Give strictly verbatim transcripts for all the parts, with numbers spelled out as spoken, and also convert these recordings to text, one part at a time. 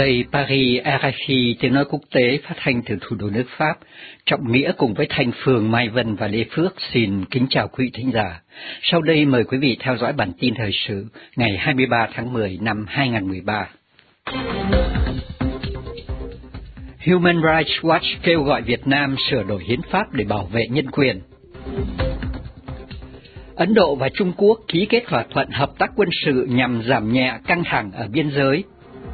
Đây Paris, rờ ép i tiếng nói quốc tế phát thanh từ thủ đô nước Pháp. Trọng Nghĩa cùng với Thanh Phương, Mai Vân và Lê Phước xin kính chào quý thính giả. Sau đây mời quý vị theo dõi bản tin thời sự ngày hai mươi ba tháng mười năm hai nghìn không trăm mười ba. Human Rights Watch kêu gọi Việt Nam sửa đổi hiến pháp để bảo vệ nhân quyền. Ấn Độ và Trung Quốc ký kết thỏa thuận hợp tác quân sự nhằm giảm nhẹ căng thẳng ở biên giới.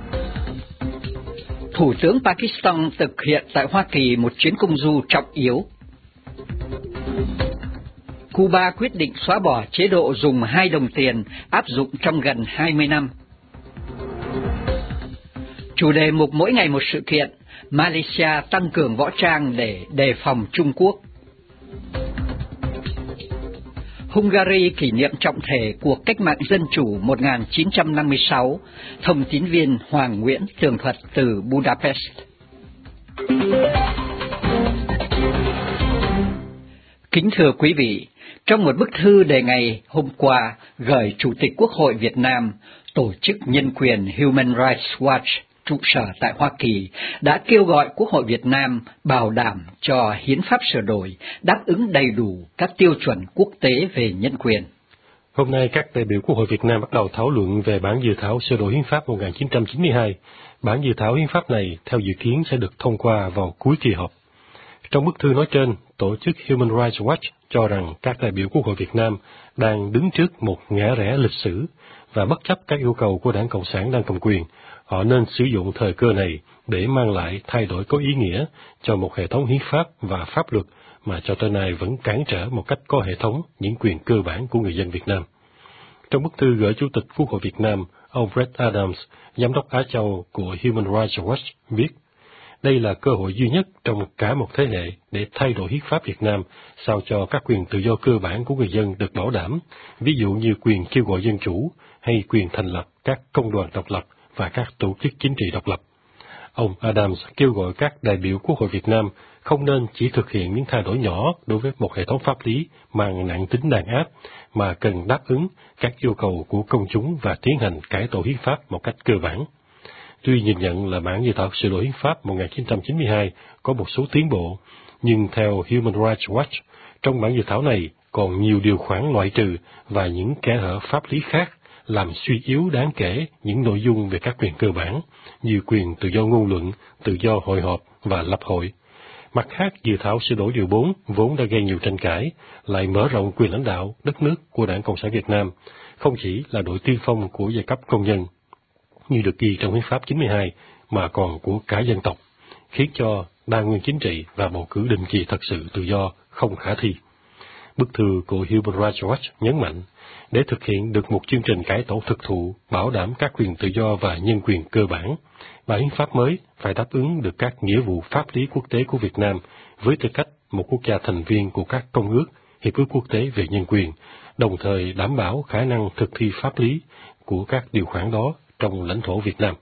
Thủ tướng Pakistan thực hiện tại Hoa Kỳ một chuyến công du trọng yếu. Cuba quyết định xóa bỏ chế độ dùng hai đồng tiền áp dụng trong gần hai mươi năm. Chủ đề mục mỗi ngày một sự kiện, Malaysia tăng cường võ trang để đề phòng Trung Quốc. Hungary kỷ niệm trọng thể cuộc cách mạng dân chủ một nghìn chín trăm năm mươi sáu, thông tín viên Hoàng Nguyễn tường thuật từ Budapest. Kính thưa quý vị, trong một bức thư đề ngày hôm qua gửi Chủ tịch Quốc hội Việt Nam, Tổ chức Nhân quyền Human Rights Watch trụ sở tại Hoa Kỳ đã kêu gọi Quốc hội Việt Nam bảo đảm cho hiến pháp sửa đổi đáp ứng đầy đủ các tiêu chuẩn quốc tế về nhân quyền. Hôm nay, các đại biểu Quốc hội Việt Nam bắt đầu thảo luận về bản dự thảo sửa đổi hiến pháp một nghìn chín trăm chín mươi hai. Bản dự thảo hiến pháp này, theo dự kiến, sẽ được thông qua vào cuối kỳ họp. Trong bức thư nói trên, Tổ chức Human Rights Watch cho rằng các đại biểu Quốc hội Việt Nam đang đứng trước một ngã rẽ lịch sử và bất chấp các yêu cầu của Đảng Cộng sản đang cầm quyền, họ nên sử dụng thời cơ này để mang lại thay đổi có ý nghĩa cho một hệ thống hiến pháp và pháp luật mà cho tới nay vẫn cản trở một cách có hệ thống những quyền cơ bản của người dân Việt Nam. Trong bức thư gửi Chủ tịch Quốc hội Việt Nam, ông Brett Adams, Giám đốc Á Châu của Human Rights Watch, viết, đây là cơ hội duy nhất trong cả một thế hệ để thay đổi hiến pháp Việt Nam sao cho các quyền tự do cơ bản của người dân được bảo đảm, ví dụ như quyền kêu gọi dân chủ hay quyền thành lập các công đoàn độc lập và các tổ chức chính trị độc lập. Ông Adams kêu gọi các đại biểu Quốc hội Việt Nam không nên chỉ thực hiện những thay đổi nhỏ đối với một hệ thống pháp lý mang nặng tính đàn áp, mà cần đáp ứng các yêu cầu của công chúng và tiến hành cải tổ hiến pháp một cách cơ bản. Tuy nhìn nhận là bản dự thảo sửa đổi hiến pháp một nghìn chín trăm chín mươi hai có một số tiến bộ, nhưng theo Human Rights Watch, trong bản dự thảo này còn nhiều điều khoản loại trừ và những kẽ hở pháp lý khác làm suy yếu đáng kể những nội dung về các quyền cơ bản, như quyền tự do ngôn luận, tự do hội họp và lập hội. Mặt khác, dự thảo sửa đổi điều bốn vốn đã gây nhiều tranh cãi, lại mở rộng quyền lãnh đạo đất nước của Đảng Cộng sản Việt Nam, không chỉ là đội tiên phong của giai cấp công nhân, như được ghi trong hiến pháp chín mươi hai, mà còn của cả dân tộc, khiến cho đa nguyên chính trị và bầu cử định kỳ thật sự tự do không khả thi. Bức thư của Human Rights Watch nhấn mạnh, để thực hiện được một chương trình cải tổ thực thụ, bảo đảm các quyền tự do và nhân quyền cơ bản, bản hiến pháp mới phải đáp ứng được các nghĩa vụ pháp lý quốc tế của Việt Nam với tư cách một quốc gia thành viên của các công ước, hiệp ước quốc tế về nhân quyền, đồng thời đảm bảo khả năng thực thi pháp lý của các điều khoản đó trong lãnh thổ Việt Nam.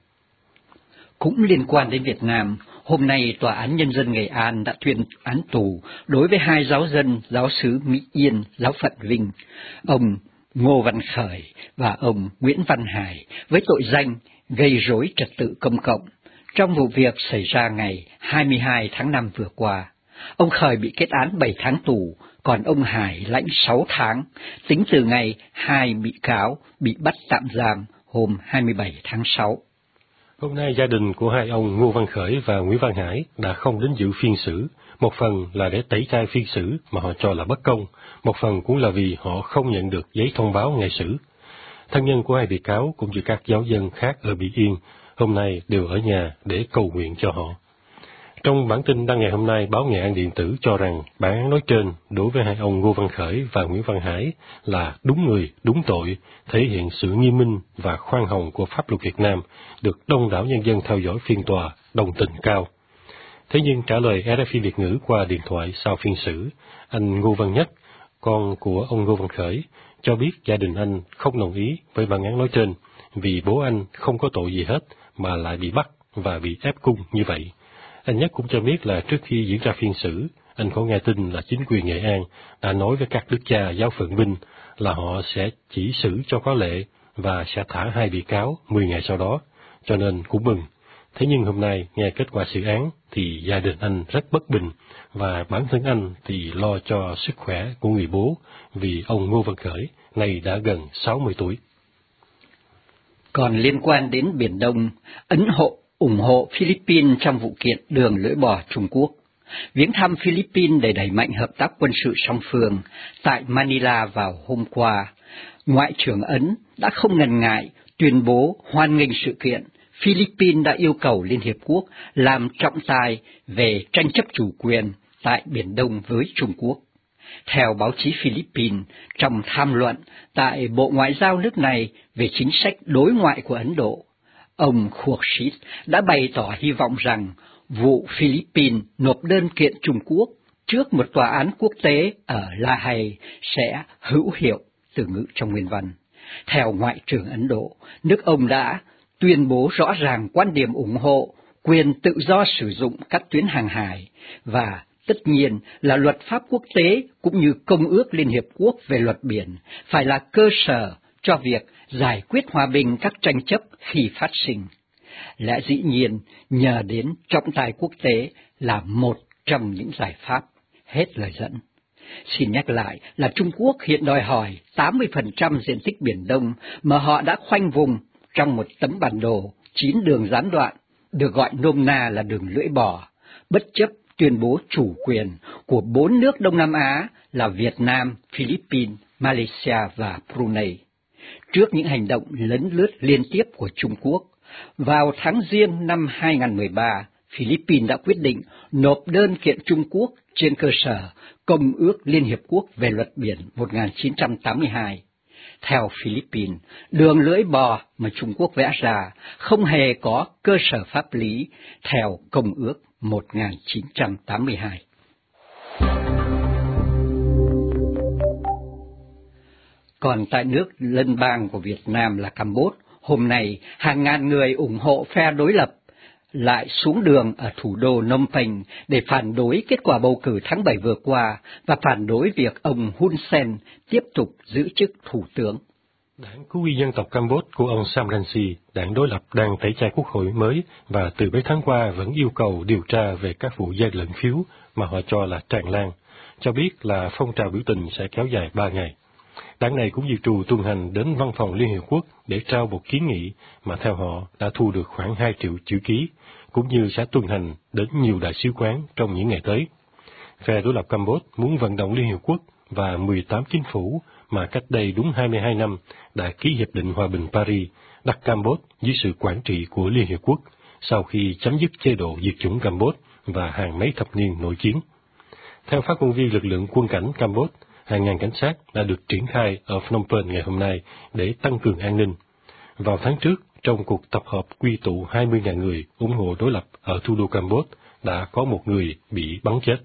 Cũng liên quan đến Việt Nam, hôm nay Tòa án Nhân dân Nghệ An đã tuyên án tù đối với hai giáo dân giáo xứ Mỹ Yên, giáo phận Vinh, ông Ngô Văn Khởi và ông Nguyễn Văn Hải, với tội danh gây rối trật tự công cộng trong vụ việc xảy ra ngày hai mươi hai tháng năm vừa qua. Ông Khởi bị kết án bảy tháng tù, còn ông Hải lãnh sáu tháng, tính từ ngày hai bị cáo bị bắt tạm giam hôm hai mươi bảy tháng sáu. Hôm nay, gia đình của hai ông Ngô Văn Khởi và Nguyễn Văn Hải đã không đến dự phiên xử, một phần là để tẩy chay phiên xử mà họ cho là bất công, một phần cũng là vì họ không nhận được giấy thông báo ngày xử. Thân nhân của hai bị cáo cũng như các giáo dân khác ở Mỹ Yên hôm nay đều ở nhà để cầu nguyện cho họ. Trong bản tin đăng ngày hôm nay, báo Nghệ An Điện tử cho rằng bản án nói trên đối với hai ông Ngô Văn Khởi và Nguyễn Văn Hải là đúng người, đúng tội, thể hiện sự nghiêm minh và khoan hồng của pháp luật Việt Nam, được đông đảo nhân dân theo dõi phiên tòa đồng tình cao. Thế nhưng trả lời rờ ép i Việt ngữ qua điện thoại sau phiên xử, anh Ngô Văn Nhất, con của ông Ngô Văn Khởi, cho biết gia đình anh không đồng ý với bản án nói trên vì bố anh không có tội gì hết mà lại bị bắt và bị ép cung như vậy. Anh Nhất cũng cho biết là trước khi diễn ra phiên xử, anh có nghe tin là chính quyền Nghệ An đã nói với các đức cha giáo phận Vinh là họ sẽ chỉ xử cho có lệ và sẽ thả hai bị cáo mười ngày sau đó, cho nên cũng mừng. Thế nhưng hôm nay, nghe kết quả xử án, thì gia đình anh rất bất bình, và bản thân anh thì lo cho sức khỏe của người bố, vì ông Ngô Văn Khởi, nay đã gần sáu mươi tuổi. Còn liên quan đến Biển Đông, Ấn hộ ủng hộ Philippines trong vụ kiện đường lưỡi bò Trung Quốc. Viếng thăm Philippines để đẩy mạnh hợp tác quân sự song phương tại Manila vào hôm qua, Ngoại trưởng Ấn đã không ngần ngại tuyên bố hoan nghênh sự kiện. Philippines đã yêu cầu Liên Hiệp Quốc làm trọng tài về tranh chấp chủ quyền tại Biển Đông với Trung Quốc. Theo báo chí Philippines, trong tham luận tại Bộ Ngoại giao nước này về chính sách đối ngoại của Ấn Độ, ông Khurshid đã bày tỏ hy vọng rằng vụ Philippines nộp đơn kiện Trung Quốc trước một tòa án quốc tế ở La Hay sẽ hữu hiệu, từ ngữ trong nguyên văn. Theo Ngoại trưởng Ấn Độ, nước ông đã tuyên bố rõ ràng quan điểm ủng hộ quyền tự do sử dụng các tuyến hàng hải và tất nhiên là luật pháp quốc tế cũng như Công ước Liên Hiệp Quốc về luật biển phải là cơ sở cho việc giải quyết hòa bình các tranh chấp khi phát sinh. Lẽ dĩ nhiên, nhờ đến trọng tài quốc tế là một trong những giải pháp. Hết lời dẫn. Xin nhắc lại là Trung Quốc hiện đòi hỏi tám mươi phần trăm diện tích Biển Đông mà họ đã khoanh vùng trong một tấm bản đồ chín đường gián đoạn, được gọi nôm na là đường lưỡi bò, bất chấp tuyên bố chủ quyền của bốn nước Đông Nam Á là Việt Nam, Philippines, Malaysia và Brunei. Trước những hành động lấn lướt liên tiếp của Trung Quốc, vào tháng Giêng năm hai nghìn không trăm mười ba, Philippines đã quyết định nộp đơn kiện Trung Quốc trên cơ sở Công ước Liên Hiệp Quốc về luật biển một nghìn chín trăm tám mươi hai. Theo Philippines, đường lưỡi bò mà Trung Quốc vẽ ra không hề có cơ sở pháp lý theo Công ước một nghìn chín trăm tám mươi hai. Còn tại nước lân bang của Việt Nam là Campuchia, hôm nay hàng ngàn người ủng hộ phe đối lập lại xuống đường ở thủ đô Phnom Penh để phản đối kết quả bầu cử tháng bảy vừa qua và phản đối việc ông Hun Sen tiếp tục giữ chức thủ tướng. Đảng Cứu Nguy dân tộc Campuchia của ông Sam Rainsy, đảng đối lập đang tẩy chay quốc hội mới và từ mấy tháng qua vẫn yêu cầu điều tra về các vụ gian lận phiếu mà họ cho là tràn lan, cho biết là phong trào biểu tình sẽ kéo dài ba ngày. Đảng này cũng dự trù tuần hành đến Văn phòng Liên Hiệp Quốc để trao một kiến nghị mà theo họ đã thu được khoảng hai triệu chữ ký, cũng như sẽ tuần hành đến nhiều đại sứ quán trong những ngày tới. Phe đối lập Campuchia muốn vận động Liên Hiệp Quốc và mười tám chính phủ mà cách đây đúng hai mươi hai năm đã ký Hiệp định Hòa bình Paris đặt Campuchia dưới sự quản trị của Liên Hiệp Quốc sau khi chấm dứt chế độ diệt chủng Campuchia và hàng mấy thập niên nội chiến. Theo phát ngôn viên lực lượng quân cảnh Campuchia, hàng ngàn cảnh sát đã được triển khai ở Phnom Penh ngày hôm nay để tăng cường an ninh. Vào tháng trước, trong cuộc tập hợp quy tụ hai mươi nghìn người ủng hộ đối lập ở thủ đô Campuchia, đã có một người bị bắn chết.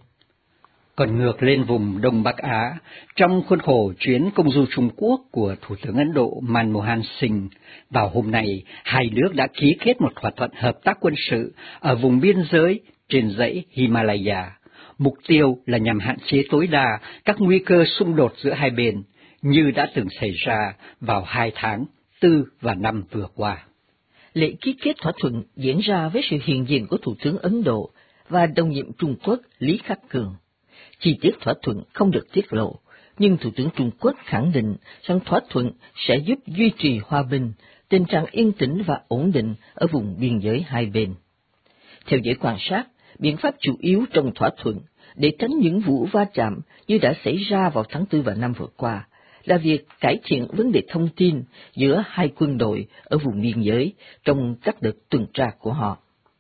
Còn ngược lên vùng Đông Bắc Á, trong khuôn khổ chuyến công du Trung Quốc của Thủ tướng Ấn Độ Manmohan Singh, vào hôm nay, hai nước đã ký kết một thỏa thuận hợp tác quân sự ở vùng biên giới trên dãy Himalaya. Mục tiêu là nhằm hạn chế tối đa các nguy cơ xung đột giữa hai bên, như đã từng xảy ra vào hai tháng tư và năm vừa qua. Lễ ký kết thỏa thuận diễn ra với sự hiện diện của Thủ tướng Ấn Độ và đồng nhiệm Trung Quốc Lý Khắc Cường. Chi tiết thỏa thuận không được tiết lộ, nhưng Thủ tướng Trung Quốc khẳng định rằng thỏa thuận sẽ giúp duy trì hòa bình, tình trạng yên tĩnh và ổn định ở vùng biên giới hai bên. Theo giới quan sát, biện pháp chủ yếu trong thỏa thuận để tránh những vụ va chạm như đã xảy ra vào tháng tư và năm vừa qua là việc cải thiện vấn đề thông tin giữa hai quân đội ở vùng biên giới trong các đợt tuần tra của họ.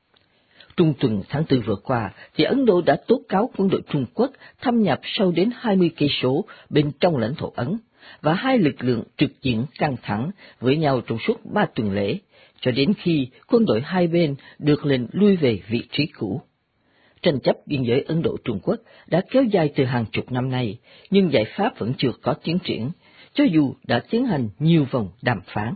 Trung tuần tháng tư vừa qua, thì Ấn Độ đã tố cáo quân đội Trung Quốc thâm nhập sâu đến hai mươi cây số bên trong lãnh thổ Ấn, và hai lực lượng trực diện căng thẳng với nhau trong suốt ba tuần lễ, cho đến khi quân đội hai bên được lệnh lui về vị trí cũ. Tranh chấp biên giới Ấn Độ-Trung Quốc đã kéo dài từ hàng chục năm nay, nhưng giải pháp vẫn chưa có tiến triển, cho dù đã tiến hành nhiều vòng đàm phán.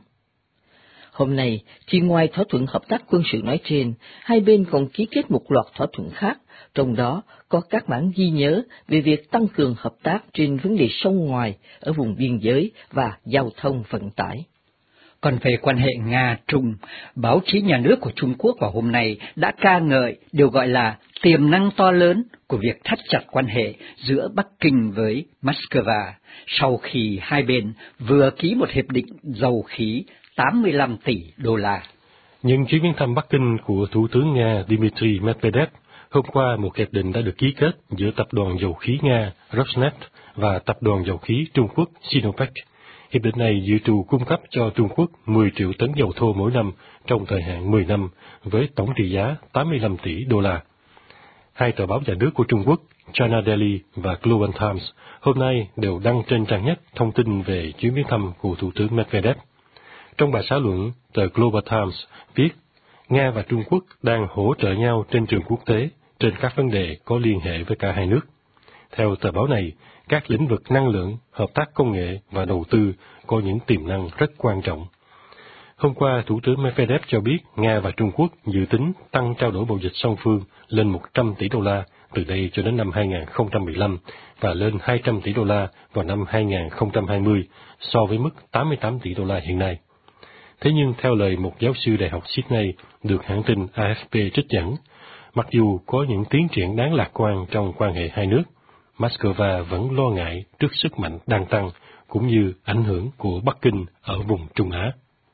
Hôm nay, thì ngoài thỏa thuận hợp tác quân sự nói trên, hai bên còn ký kết một loạt thỏa thuận khác, trong đó có các bản ghi nhớ về việc tăng cường hợp tác trên vấn đề sông ngoài ở vùng biên giới và giao thông vận tải. Còn về quan hệ Nga-Trung, báo chí nhà nước của Trung Quốc vào hôm nay đã ca ngợi điều gọi là tiềm năng to lớn của việc thắt chặt quan hệ giữa Bắc Kinh với Moscow sau khi hai bên vừa ký một hiệp định dầu khí tám mươi lăm tỷ đô la. Nhân chuyến viếng thăm Bắc Kinh của Thủ tướng Nga Dmitry Medvedev, hôm qua một hiệp định đã được ký kết giữa Tập đoàn Dầu khí Nga Rosneft và Tập đoàn Dầu khí Trung Quốc Sinopec. Hiệp định này dự trù cung cấp cho Trung Quốc mười triệu tấn dầu thô mỗi năm trong thời hạn mười năm, với tổng trị giá tám mươi lăm tỷ đô la. Hai tờ báo nhà nước của Trung Quốc, China Daily và Global Times, hôm nay đều đăng trên trang nhất thông tin về chuyến viếng thăm của Thủ tướng Medvedev. Trong bài xã luận, tờ Global Times viết, Nga và Trung Quốc đang hỗ trợ nhau trên trường quốc tế trên các vấn đề có liên hệ với cả hai nước. Theo tờ báo này, các lĩnh vực năng lượng, hợp tác công nghệ và đầu tư có những tiềm năng rất quan trọng. Hôm qua, Thủ tướng Medvedev cho biết Nga và Trung Quốc dự tính tăng trao đổi貿dịch song phương lên một trăm tỷ đô la từ đây cho đến năm hai nghìn không trăm mười lăm và lên hai trăm tỷ đô la vào năm hai nghìn không trăm hai mươi so với mức tám mươi tám tỷ đô la hiện nay. Thế nhưng theo lời một giáo sư Đại học Sydney được hãng tin a ép pê trích dẫn, mặc dù có những tiến triển đáng lạc quan trong quan hệ hai nước, Moscow vẫn lo ngại trước sức mạnh đang tăng cũng như ảnh hưởng của Bắc Kinh ở vùng Trung Á.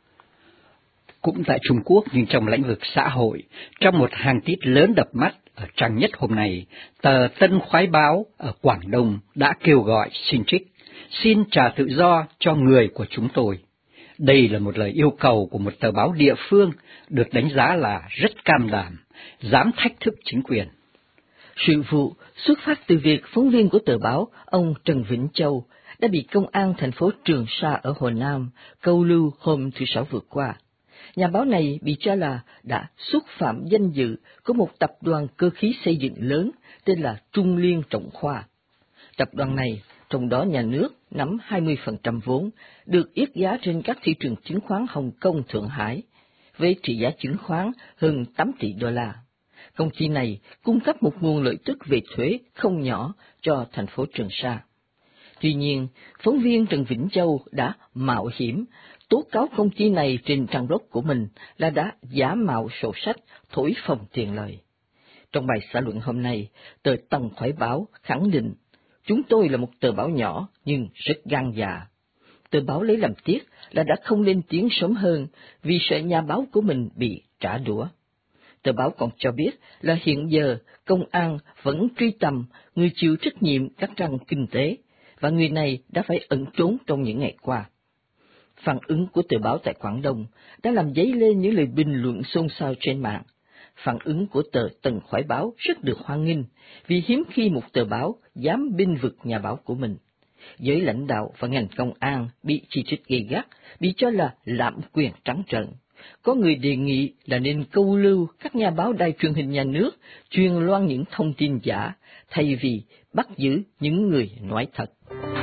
Cũng tại Trung Quốc nhưng trong lĩnh vực xã hội, trong một hàng tít lớn đập mắt ở trang nhất hôm nay, tờ Tân Khoái Báo ở Quảng Đông đã kêu gọi xin trích, xin trả tự do cho người của chúng tôi. Đây là một lời yêu cầu của một tờ báo địa phương được đánh giá là rất cam đảm, dám thách thức chính quyền. Sự vụ xuất phát từ việc phóng viên của tờ báo, ông Trần Vĩnh Châu, đã bị công an thành phố Trường Sa ở Hồ Nam câu lưu hôm thứ Sáu vừa qua. Nhà báo này bị cho là đã xúc phạm danh dự của một tập đoàn cơ khí xây dựng lớn tên là Trung Liên Trọng Khoa. Tập đoàn này, trong đó nhà nước nắm hai mươi phần trăm vốn, được yết giá trên các thị trường chứng khoán Hồng Kông, Thượng Hải, với trị giá chứng khoán hơn tám tỷ đô la. Công ty này cung cấp một nguồn lợi tức về thuế không nhỏ cho thành phố Trường Sa. Tuy nhiên, phóng viên Trần Vĩnh Châu đã mạo hiểm tố cáo công ty này trên trang blog của mình là đã giả mạo sổ sách, thổi phồng tiền lời. Trong bài xã luận hôm nay, tờ Tân Khoái Báo khẳng định, chúng tôi là một tờ báo nhỏ nhưng rất gan dạ. Tờ báo lấy làm tiếc là đã không lên tiếng sớm hơn vì sợ nhà báo của mình bị trả đũa. Tờ báo còn cho biết là hiện giờ công an vẫn truy tầm người chịu trách nhiệm các trang kinh tế, và người này đã phải ẩn trốn trong những ngày qua. Phản ứng của tờ báo tại Quảng Đông đã làm dấy lên những lời bình luận xôn xao trên mạng. Phản ứng của tờ Tân Khoái Báo rất được hoan nghênh, vì hiếm khi một tờ báo dám bênh vực nhà báo của mình. Giới lãnh đạo và ngành công an bị chỉ trích gay gắt, bị cho là lạm quyền trắng trợn. Có người đề nghị là nên câu lưu các nhà báo đài truyền hình nhà nước truyền loan những thông tin giả, thay vì bắt giữ những người nói thật.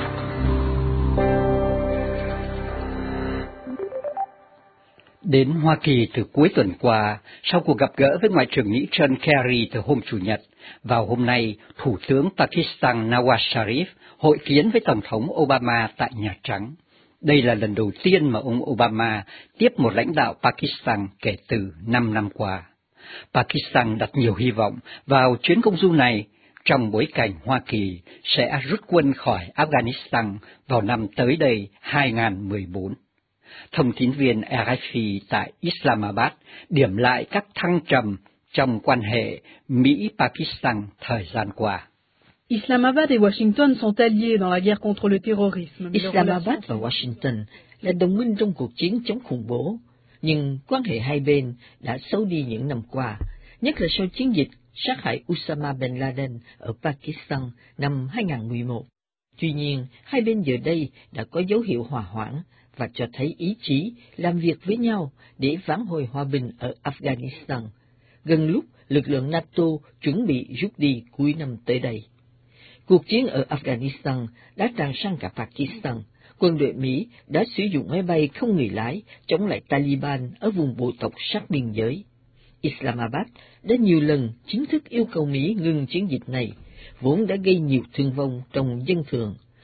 Đến Hoa Kỳ từ cuối tuần qua, sau cuộc gặp gỡ với Ngoại trưởng Mỹ John Kerry từ hôm Chủ nhật, vào hôm nay, Thủ tướng Pakistan Nawaz Sharif hội kiến với Tổng thống Obama tại Nhà Trắng. Đây là lần đầu tiên mà ông Obama tiếp một lãnh đạo Pakistan kể từ năm năm qua. Pakistan đặt nhiều hy vọng vào chuyến công du này trong bối cảnh Hoa Kỳ sẽ rút quân khỏi Afghanistan vào năm tới đây hai nghìn không trăm mười bốn. Thông tín viên rờ ép pê tại Islamabad điểm lại các thăng trầm trong quan hệ Mỹ-Pakistan thời gian qua. Islamabad et Washington sont alliés dans la guerre contre le terrorisme. Islamabad và Washington là đồng minh trong cuộc chiến chống khủng bố, nhưng quan hệ hai bên đã xấu đi những năm qua, nhất là sau chiến dịch sát hại Osama bin Laden ở Pakistan năm hai nghìn không trăm mười một. Tuy nhiên, hai bên giờ đây đã có dấu hiệu hòa hoãn và cho thấy ý chí làm việc với nhau để vãn hồi hòa bình ở Afghanistan, gần lúc lực lượng NATO chuẩn bị rút đi cuối năm tới đây. Cuộc chiến ở Afghanistan đã tràn sang cả Pakistan. Quân đội Mỹ đã sử dụng máy bay không người lái chống lại Taliban ở vùng bộ tộc sát biên giới. Islamabad đã nhiều lần chính thức yêu cầu Mỹ ngừng chiến dịch này, vốn đã gây nhiều thương vong trong dân thường,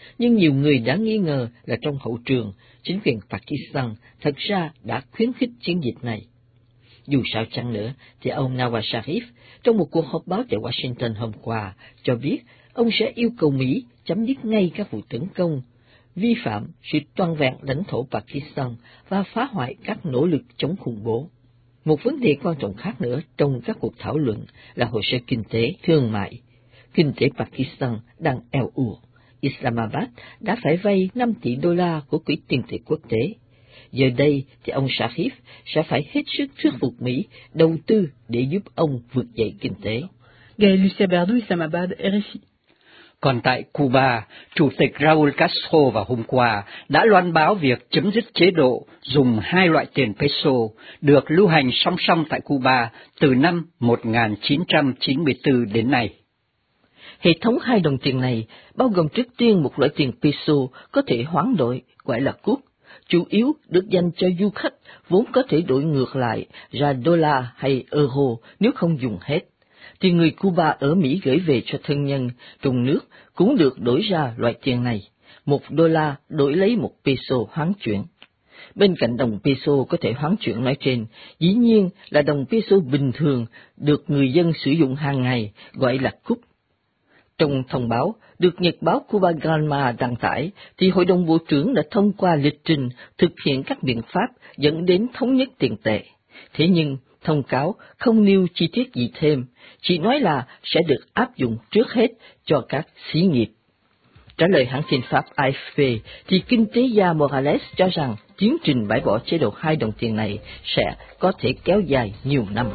Nhưng nhiều người đã nghi ngờ là trong hậu trường, chính quyền Pakistan thật ra đã khuyến khích chiến dịch này. Dù sao chăng nữa, thì ông Nawaz Sharif trong một cuộc họp báo tại Washington hôm qua cho biết ông sẽ yêu cầu Mỹ chấm dứt ngay các vụ tấn công, vi phạm sự toàn vẹn lãnh thổ Pakistan và phá hoại các nỗ lực chống khủng bố. Một vấn đề quan trọng khác nữa trong các cuộc thảo luận là hồ sơ kinh tế, thương mại. Kinh tế Pakistan đang eo uột. Islamabad đã phải vay năm tỷ đô la của Quỹ tiền tệ quốc tế. Giờ đây thì ông Sharif sẽ phải hết sức thuyết phục Mỹ đầu tư để giúp ông vượt dậy kinh tế. Gaël Lucia Berdou, Islamabad, R F I. Còn tại Cuba, Chủ tịch Raúl Castro vào hôm qua đã loan báo việc chấm dứt chế độ dùng hai loại tiền peso được lưu hành song song tại Cuba từ năm một nghìn chín trăm chín mươi tư đến nay. Hệ thống hai đồng tiền này bao gồm trước tiên một loại tiền peso có thể hoán đổi, gọi là cúp, chủ yếu được dành cho du khách vốn có thể đổi ngược lại ra đô la hay euro nếu không dùng hết. Thì người Cuba ở Mỹ gửi về cho thân nhân trong nước cũng được đổi ra loại tiền này, một đô la đổi lấy một peso hoán chuyển. Bên cạnh đồng peso có thể hoán chuyển nói trên, dĩ nhiên là đồng peso bình thường được người dân sử dụng hàng ngày, gọi là cúp. Trong thông báo được nhật báo Cuba Granma đăng tải, thì Hội đồng Bộ trưởng đã thông qua lịch trình thực hiện các biện pháp dẫn đến thống nhất tiền tệ. Thế nhưng, thông cáo không nêu chi tiết gì thêm, chỉ nói là sẽ được áp dụng trước hết cho các xí nghiệp. Trả lời hãng tin Pháp A F P, thì kinh tế gia Morales cho rằng tiến trình bãi bỏ chế độ hai đồng tiền này sẽ có thể kéo dài nhiều năm.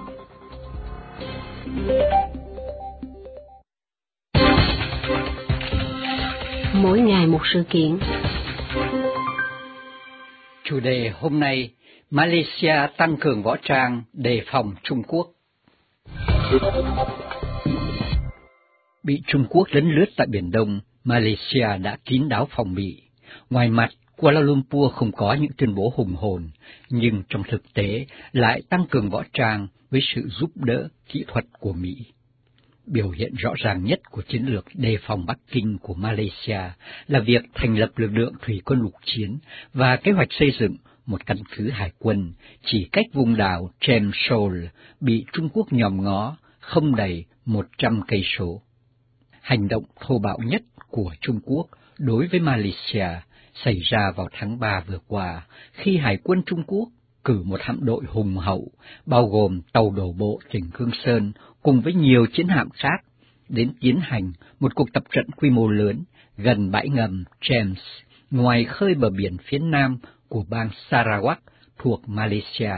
Mỗi ngày một sự kiện. Chủ đề hôm nay, Malaysia tăng cường võ trang đề phòng Trung Quốc. Bị Trung Quốc lấn lướt tại Biển Đông, Malaysia đã kín đáo phòng bị. Ngoài mặt, Kuala Lumpur không có những tuyên bố hùng hồn, nhưng trong thực tế lại tăng cường võ trang với sự giúp đỡ kỹ thuật của Mỹ. Biểu hiện rõ ràng nhất của chiến lược đề phòng Bắc Kinh của Malaysia là việc thành lập lực lượng thủy quân lục chiến và kế hoạch xây dựng một căn cứ hải quân chỉ cách vùng đảo James Shoal bị Trung Quốc nhòm ngó không đầy một trăm cây số. Hành động thô bạo nhất của Trung Quốc đối với Malaysia xảy ra vào tháng ba vừa qua khi Hải quân Trung Quốc cử một hạm đội hùng hậu, bao gồm tàu đổ bộ tỉnh Hương Sơn cùng với nhiều chiến hạm khác, đến tiến hành một cuộc tập trận quy mô lớn gần bãi ngầm James, ngoài khơi bờ biển phía nam của bang Sarawak thuộc Malaysia.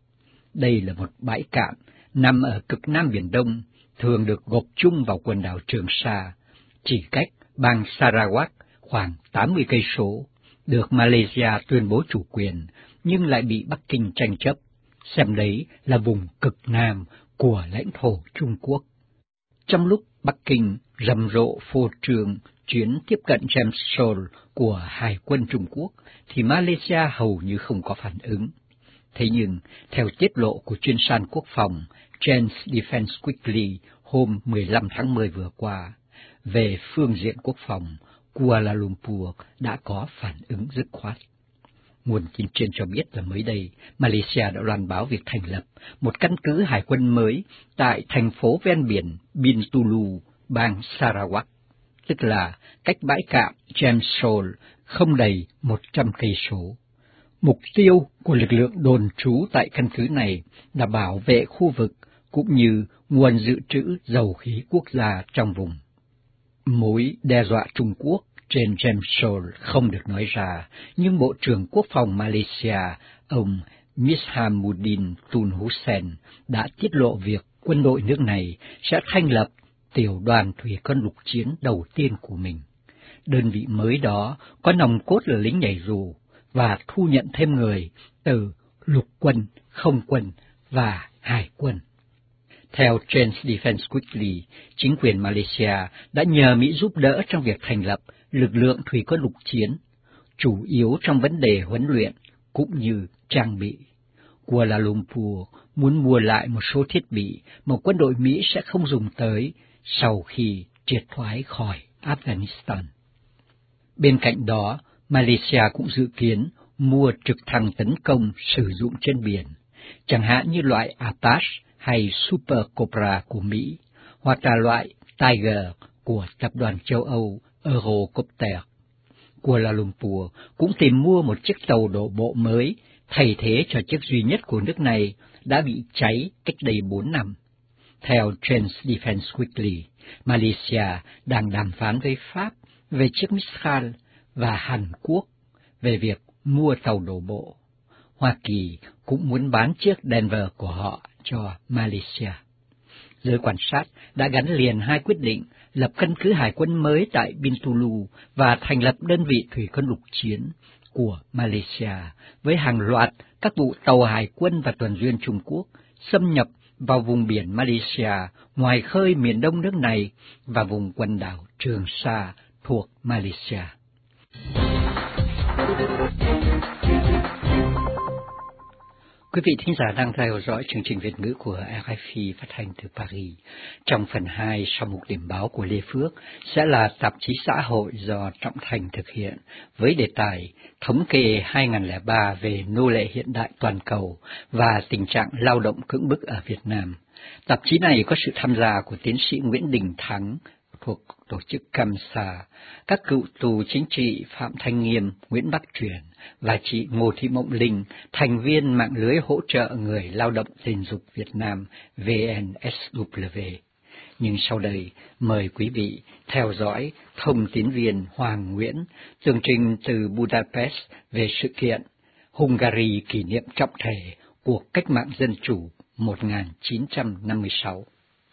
Đây là một bãi cạn nằm ở cực nam Biển Đông, thường được gộp chung vào quần đảo Trường Sa, chỉ cách bang Sarawak khoảng tám mươi cây số, được Malaysia tuyên bố chủ quyền, nhưng lại bị Bắc Kinh tranh chấp, xem đấy là vùng cực nam của lãnh thổ Trung Quốc. Trong lúc Bắc Kinh rầm rộ phô trương chuyến tiếp cận James Shoal của Hải quân Trung Quốc, thì Malaysia hầu như không có phản ứng. Thế nhưng, theo tiết lộ của chuyên san quốc phòng James Defense Weekly hôm mười lăm tháng mười vừa qua, về phương diện quốc phòng, Kuala Lumpur đã có phản ứng dứt khoát. Nguồn tin trên cho biết là mới đây, Malaysia đã loan báo việc thành lập một căn cứ hải quân mới tại thành phố ven biển Bintulu, bang Sarawak, tức là cách bãi cạn James Shoal không đầy một trăm cây số. Mục tiêu của lực lượng đồn trú tại căn cứ này là bảo vệ khu vực cũng như nguồn dự trữ dầu khí quốc gia trong vùng. Mối đe dọa Trung Quốc trên James Shoal không được nói ra, nhưng Bộ trưởng Quốc phòng Malaysia, ông Mishamuddin Tun Hussein, đã tiết lộ việc quân đội nước này sẽ thành lập tiểu đoàn thủy quân lục chiến đầu tiên của mình. Đơn vị mới đó có nòng cốt là lính nhảy dù và thu nhận thêm người từ lục quân, không quân và hải quân. Theo James Defense Weekly, chính quyền Malaysia đã nhờ Mỹ giúp đỡ trong việc thành lập lực lượng thủy quân lục chiến, chủ yếu trong vấn đề huấn luyện cũng như trang bị. Kuala Lumpur muốn mua lại một số thiết bị mà quân đội Mỹ sẽ không dùng tới sau khi triệt thoái khỏi Afghanistan. Bên cạnh đó, Malaysia cũng dự kiến mua trực thăng tấn công sử dụng trên biển, chẳng hạn như loại Apache hay Super Cobra của Mỹ, hoặc là loại Tiger của tập đoàn châu Âu Eurocopter. Kuala Lumpur cũng tìm mua một chiếc tàu đổ bộ mới thay thế cho chiếc duy nhất của nước này đã bị cháy cách đây bốn năm. Theo Trans Defense Weekly, Malaysia đang đàm phán với Pháp về chiếc Mistral và Hàn Quốc về việc mua tàu đổ bộ. Hoa Kỳ cũng muốn bán chiếc Denver của họ cho Malaysia. Giới quan sát đã gắn liền hai quyết định lập căn cứ hải quân mới tại Bintulu và thành lập đơn vị thủy quân lục chiến của Malaysia với hàng loạt các vụ tàu hải quân và tuần duyên Trung Quốc xâm nhập vào vùng biển Malaysia, ngoài khơi miền đông nước này và vùng quần đảo Trường Sa thuộc Malaysia. Quý vị thính giả đang theo dõi chương trình Việt ngữ của rờ ép i phát thanh từ Paris. Trong phần hai sau mục điểm báo của Lê Phước sẽ là tạp chí xã hội do Trọng Thành thực hiện với đề tài thống kê hai không không ba về nô lệ hiện đại toàn cầu và tình trạng lao động cưỡng bức ở Việt Nam. Tạp chí này có sự tham gia của tiến sĩ Nguyễn Đình Thắng thuộc tổ chức CAMSA, các cựu tù chính trị Phạm Thanh Nghiêm, Nguyễn Bắc Truyền và chị Ngô Thị Mộng Linh, thành viên mạng lưới hỗ trợ người lao động tình dục Việt Nam vê en ét vê. Nhưng sau đây, mời quý vị theo dõi thông tín viên Hoàng Nguyễn tường trình từ Budapest về sự kiện Hungary kỷ niệm trọng thể cuộc cách mạng dân chủ một nghìn chín trăm năm mươi sáu.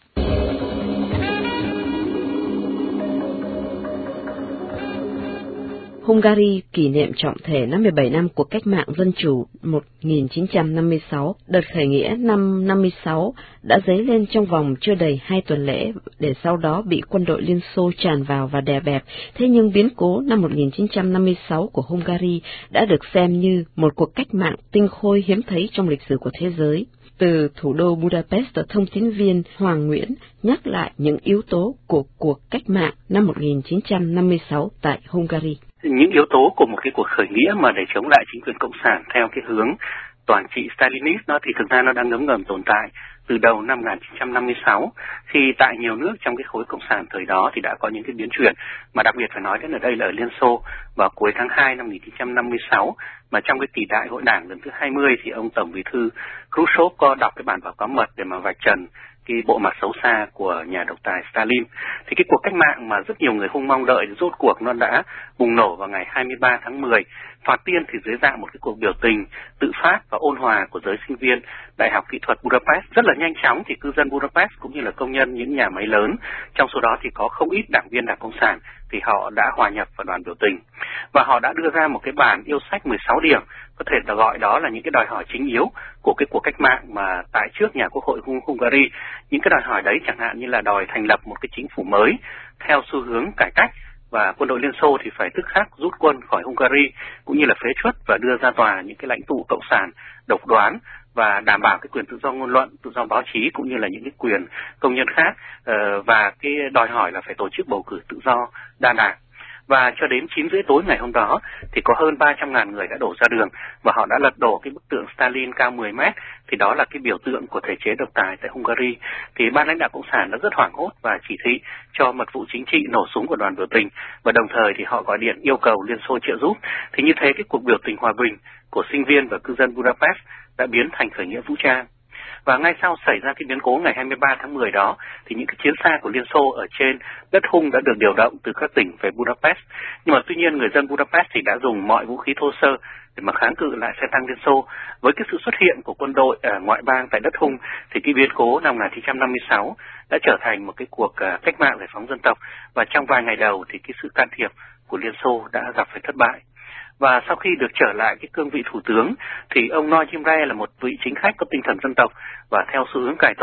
Hungary kỷ niệm trọng thể năm mươi bảy năm cuộc cách mạng dân chủ một nghìn chín trăm năm mươi sáu. Đợt khởi nghĩa năm năm mươi sáu đã dấy lên trong vòng chưa đầy hai tuần lễ, để sau đó bị quân đội Liên Xô tràn vào và đè bẹp. Thế nhưng biến cố năm một nghìn chín trăm năm mươi sáu của Hungary đã được xem như một cuộc cách mạng tinh khôi hiếm thấy trong lịch sử của thế giới. Từ thủ đô Budapest, thông tín viên Hoàng Nguyễn nhắc lại những yếu tố của cuộc cách mạng năm một nghìn chín trăm năm mươi sáu tại Hungary. Những yếu tố của một cái cuộc khởi nghĩa mà để chống lại chính quyền cộng sản theo cái hướng toàn trị Stalinist đó thì thực ra nó đang ngấm ngầm tồn tại từ đầu năm một nghìn chín trăm năm mươi sáu, khi tại nhiều nước trong cái khối cộng sản thời đó thì đã có những cái biến chuyển, mà đặc biệt phải nói đến ở đây là ở Liên Xô vào cuối tháng hai năm một nghìn chín trăm năm mươi sáu, mà trong cái kỳ đại hội đảng lần thứ hai mươi thì ông Tổng Bí thư Khrushchev có đọc cái bản báo cáo mật để mà vạch trần cái bộ mặt xấu xa của nhà độc tài Stalin. Thì cái cuộc cách mạng mà rất nhiều người không mong đợi rốt cuộc nó đã bùng nổ vào ngày hai mươi ba tháng mười. Thoạt tiên thì dưới dạng một cái cuộc biểu tình tự phát và ôn hòa của giới sinh viên Đại học Kỹ thuật Budapest. Rất là nhanh chóng thì cư dân Budapest cũng như là công nhân những nhà máy lớn, trong số đó thì có không ít đảng viên Đảng Cộng sản, thì họ đã hòa nhập vào đoàn biểu tình. Và họ đã đưa ra một cái bản yêu sách mười sáu điểm, có thể là gọi đó là những cái đòi hỏi chính yếu của cái cuộc cách mạng mà tại trước nhà Quốc hội Hungary. Những cái đòi hỏi đấy chẳng hạn như là đòi thành lập một cái chính phủ mới theo xu hướng cải cách, và quân đội Liên Xô thì phải tức khắc rút quân khỏi Hungary, cũng như là phế truất và đưa ra tòa những cái lãnh tụ cộng sản độc đoán, và đảm bảo cái quyền tự do ngôn luận, tự do báo chí cũng như là những cái quyền công nhân khác, và cái đòi hỏi là phải tổ chức bầu cử tự do đa đảng. Và cho đến chín rưỡi tối ngày hôm đó thì có hơn ba trăm ngàn người đã đổ ra đường, và họ đã lật đổ cái bức tượng Stalin cao mười mét, thì đó là cái biểu tượng của thể chế độc tài tại Hungary. Thì ban lãnh đạo Cộng sản đã rất hoảng hốt và chỉ thị cho mật vụ chính trị nổ súng của đoàn biểu tình, và đồng thời thì họ gọi điện yêu cầu Liên Xô trợ giúp. Thì như thế cái cuộc biểu tình hòa bình của sinh viên và cư dân Budapest đã biến thành khởi nghĩa vũ trang. Và ngay sau xảy ra cái biến cố ngày hai mươi ba tháng mười đó thì những cái chiến xa của Liên Xô ở trên đất Hung đã được điều động từ các tỉnh về Budapest. Nhưng mà tuy nhiên người dân Budapest thì đã dùng mọi vũ khí thô sơ để mà kháng cự lại xe tăng Liên Xô. Với cái sự xuất hiện của quân đội ở ngoại bang tại đất Hung thì cái biến cố năm một nghìn chín trăm năm mươi sáu đã trở thành một cái cuộc cách mạng giải phóng dân tộc, và trong vài ngày đầu thì cái sự can thiệp của Liên Xô đã gặp phải thất bại. Và sau khi được trở lại cái cương vị thủ tướng thì ông Noimre là một vị chính khách có tinh thần dân tộc, và theo xu hướng cải tổ,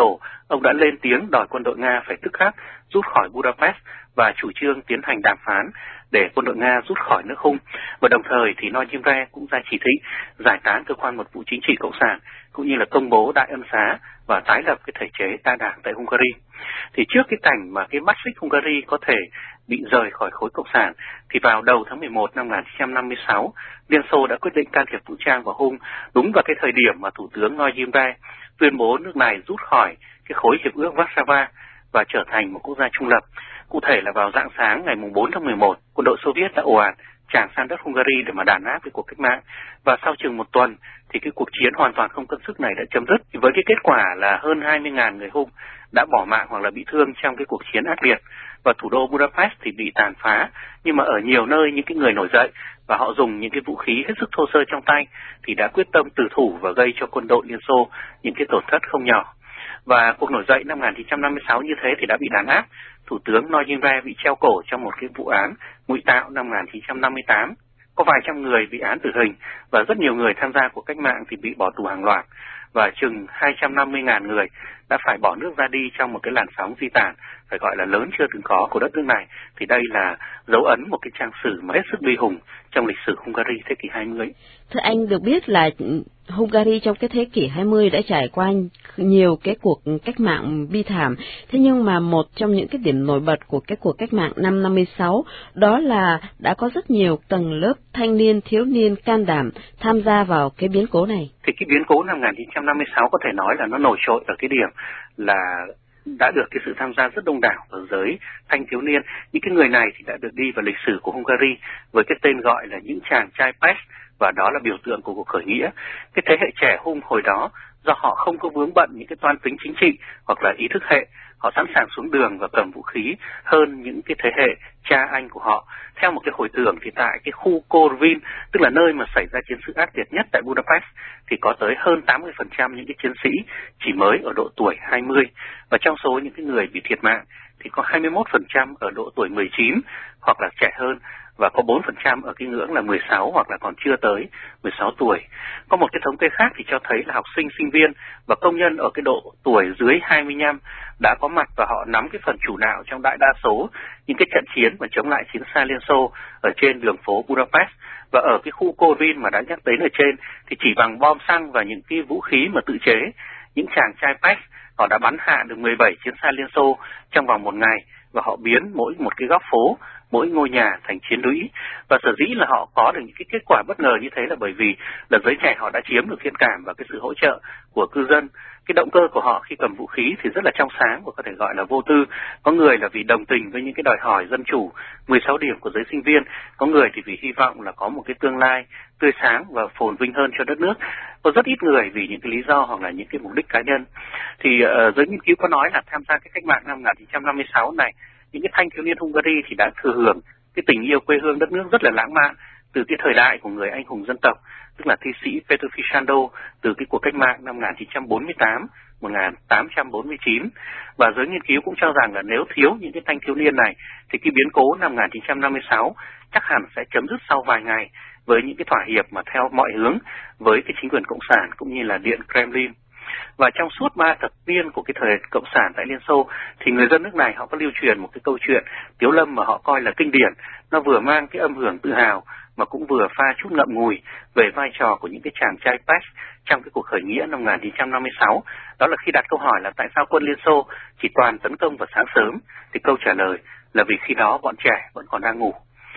ông đã lên tiếng đòi quân đội Nga phải tức khắc rút khỏi Budapest và chủ trương tiến hành đàm phán để quân đội Nga rút khỏi nước Hung, và đồng thời thì Noyemre cũng ra chỉ thị giải tán cơ quan mật vụ chính trị cộng sản cũng như là công bố đại ân xá và tái lập cái thể chế đa đảng tại Hungary. Thì trước cái cảnh mà cái mắt xích Hungary có thể bị rời khỏi khối cộng sản, thì vào đầu tháng mười một năm một nghìn chín trăm năm mươi sáu, Liên Xô đã quyết định can thiệp vũ trang vào Hung, đúng vào cái thời điểm mà Thủ tướng Noyemre tuyên bố nước này rút khỏi cái khối hiệp ước Warsaw và trở thành một quốc gia trung lập. Cụ thể là vào rạng sáng ngày bốn tháng mười một, quân đội Xô Viết đã ồ ạt tràn sang đất Hungary để mà đàn áp cái cuộc cách mạng, và sau chừng một tuần thì cái cuộc chiến hoàn toàn không cân sức này đã chấm dứt, với cái kết quả là hơn hai mươi nghìn người Hung đã bỏ mạng hoặc là bị thương trong cái cuộc chiến ác liệt, và thủ đô Budapest thì bị tàn phá. Nhưng mà ở nhiều nơi những cái người nổi dậy và họ dùng những cái vũ khí hết sức thô sơ trong tay thì đã quyết tâm tử thủ và gây cho quân đội Liên Xô những cái tổn thất không nhỏ. Và cuộc nổi dậy năm một nghìn chín trăm năm mươi sáu như thế thì đã bị đàn áp. Thủ tướng Noyemre bị treo cổ trong một cái vụ án ngụy tạo năm một nghìn chín trăm năm mươi tám. Có vài trăm người bị án tử hình và rất nhiều người tham gia cuộc cách mạng thì bị bỏ tù hàng loạt, và chừng hai trăm năm mươi nghìn người đã phải bỏ nước ra đi trong một cái làn sóng di tản phải gọi là lớn chưa từng có của đất nước này. Thì đây là dấu ấn một cái trang sử mà hết sức bi hùng trong lịch sử Hungary thế kỷ hai mươi. Thưa anh, được biết là Hungary trong cái thế kỷ hai mươi đã trải qua nhiều cái cuộc cách mạng bi thảm. Thế nhưng mà một trong những cái điểm nổi bật của cái cuộc cách mạng năm năm mươi sáu đó là đã có rất nhiều tầng lớp thanh niên, thiếu niên can đảm tham gia vào cái biến cố này. Thì cái biến cố năm một nghìn chín trăm năm mươi sáu có thể nói là nó nổi trội ở cái điểm là đã được cái sự tham gia rất đông đảo ở giới thanh thiếu niên. Những cái người này thì đã được đi vào lịch sử của Hungary với cái tên gọi là những chàng trai Pest, và đó là biểu tượng của cuộc khởi nghĩa. Cái thế hệ trẻ Hung hồi đó do họ không có vướng bận những cái toan tính chính trị hoặc là ý thức hệ, họ sẵn sàng xuống đường và cầm vũ khí hơn những cái thế hệ cha anh của họ. Theo một cái hồi tưởng thì tại cái khu Corvin, tức là nơi mà xảy ra chiến sự ác liệt nhất tại Budapest, thì có tới hơn tám mươi phần trăm những cái chiến sĩ chỉ mới ở độ tuổi hai mươi, và trong số những cái người bị thiệt mạng thì có hai mươi mốt phần trăm ở độ tuổi mười chín hoặc là trẻ hơn, và có bốn phần trăm ở cái ngưỡng là mười sáu hoặc là còn chưa tới mười sáu tuổi. Có một cái thống kê khác thì cho thấy là học sinh, sinh viên và công nhân ở cái độ tuổi dưới hai mươi lăm đã có mặt và họ nắm cái phần chủ đạo trong đại đa số những cái trận chiến mà chống lại chiến xa Liên Xô ở trên đường phố Budapest. Và ở cái khu Corvin mà đã nhắc đến ở trên thì chỉ bằng bom xăng và những cái vũ khí mà tự chế, những chàng trai Pest họ đã bắn hạ được mười bảy chiến xa Liên Xô trong vòng một ngày, và họ biến mỗi một cái góc phố, mỗi ngôi nhà thành chiến lũy. Và sở dĩ là họ có được những cái kết quả bất ngờ như thế là bởi vì là giới trẻ họ đã chiếm được thiện cảm và cái sự hỗ trợ của cư dân. Cái động cơ của họ khi cầm vũ khí thì rất là trong sáng và có thể gọi là vô tư. Có người là vì đồng tình với những cái đòi hỏi dân chủ mười sáu điểm của giới sinh viên, có người thì vì hy vọng là có một cái tương lai tươi sáng và phồn vinh hơn cho đất nước. Có rất ít người vì những cái lý do hoặc là những cái mục đích cá nhân. Thì uh, giới nghiên cứu có nói là tham gia cái cách mạng năm một nghìn chín trăm năm mươi sáu này, những cái thanh thiếu niên Hungary thì đã thừa hưởng cái tình yêu quê hương đất nước rất là lãng mạn từ cái thời đại của người anh hùng dân tộc, tức là thi sĩ Petr Fischandl, từ cái cuộc cách mạng năm một nghìn chín trăm bốn mươi tám đến một nghìn tám trăm bốn mươi chín. Và giới nghiên cứu cũng cho rằng là nếu thiếu những cái thanh thiếu niên này thì cái biến cố năm một nghìn chín trăm năm mươi sáu chắc hẳn sẽ chấm dứt sau vài ngày với những cái thỏa hiệp mà theo mọi hướng với cái chính quyền cộng sản cũng như là Điện Kremlin. Và trong suốt ba thập niên của cái thời cộng sản tại Liên Xô thì người dân nước này họ có lưu truyền một cái câu chuyện tiếu lâm mà họ coi là kinh điển. Nó vừa mang cái âm hưởng tự hào mà cũng vừa pha chút ngậm ngùi về vai trò của những cái chàng trai Pest trong cái cuộc khởi nghĩa năm một nghìn chín trăm năm mươi sáu. Đó là khi đặt câu hỏi là tại sao quân Liên Xô chỉ toàn tấn công vào sáng sớm, thì câu trả lời là vì khi đó bọn trẻ vẫn còn đang ngủ.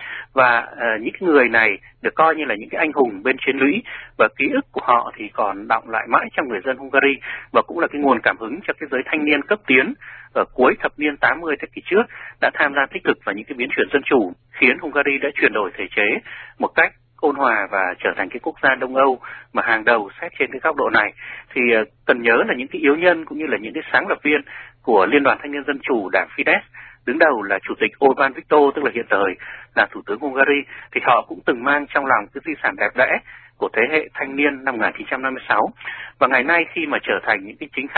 Và uh, những người này được coi như là những cái anh hùng bên chiến lũy, và ký ức của họ thì còn đọng lại mãi trong người dân Hungary, và cũng là cái nguồn cảm hứng cho cái giới thanh niên cấp tiến ở cuối thập niên tám mươi thế kỷ trước đã tham gia tích cực vào những cái biến chuyển dân chủ, khiến Hungary đã chuyển đổi thể chế một cách ôn hòa và trở thành cái quốc gia Đông Âu mà hàng đầu xét trên cái góc độ này. Thì uh, cần nhớ là những cái yếu nhân cũng như là những cái sáng lập viên của Liên đoàn Thanh niên Dân chủ đảng Fidesz, đứng đầu là Chủ tịch Orbán Viktor, tức là hiện thời là Thủ tướng Hungary, thì họ cũng từng mang trong lòng cái di sản đẹp đẽ của thế hệ thanh niên năm một nghìn chín trăm năm mươi sáu. Và ngày nay khi mà trở thành những cái chính khách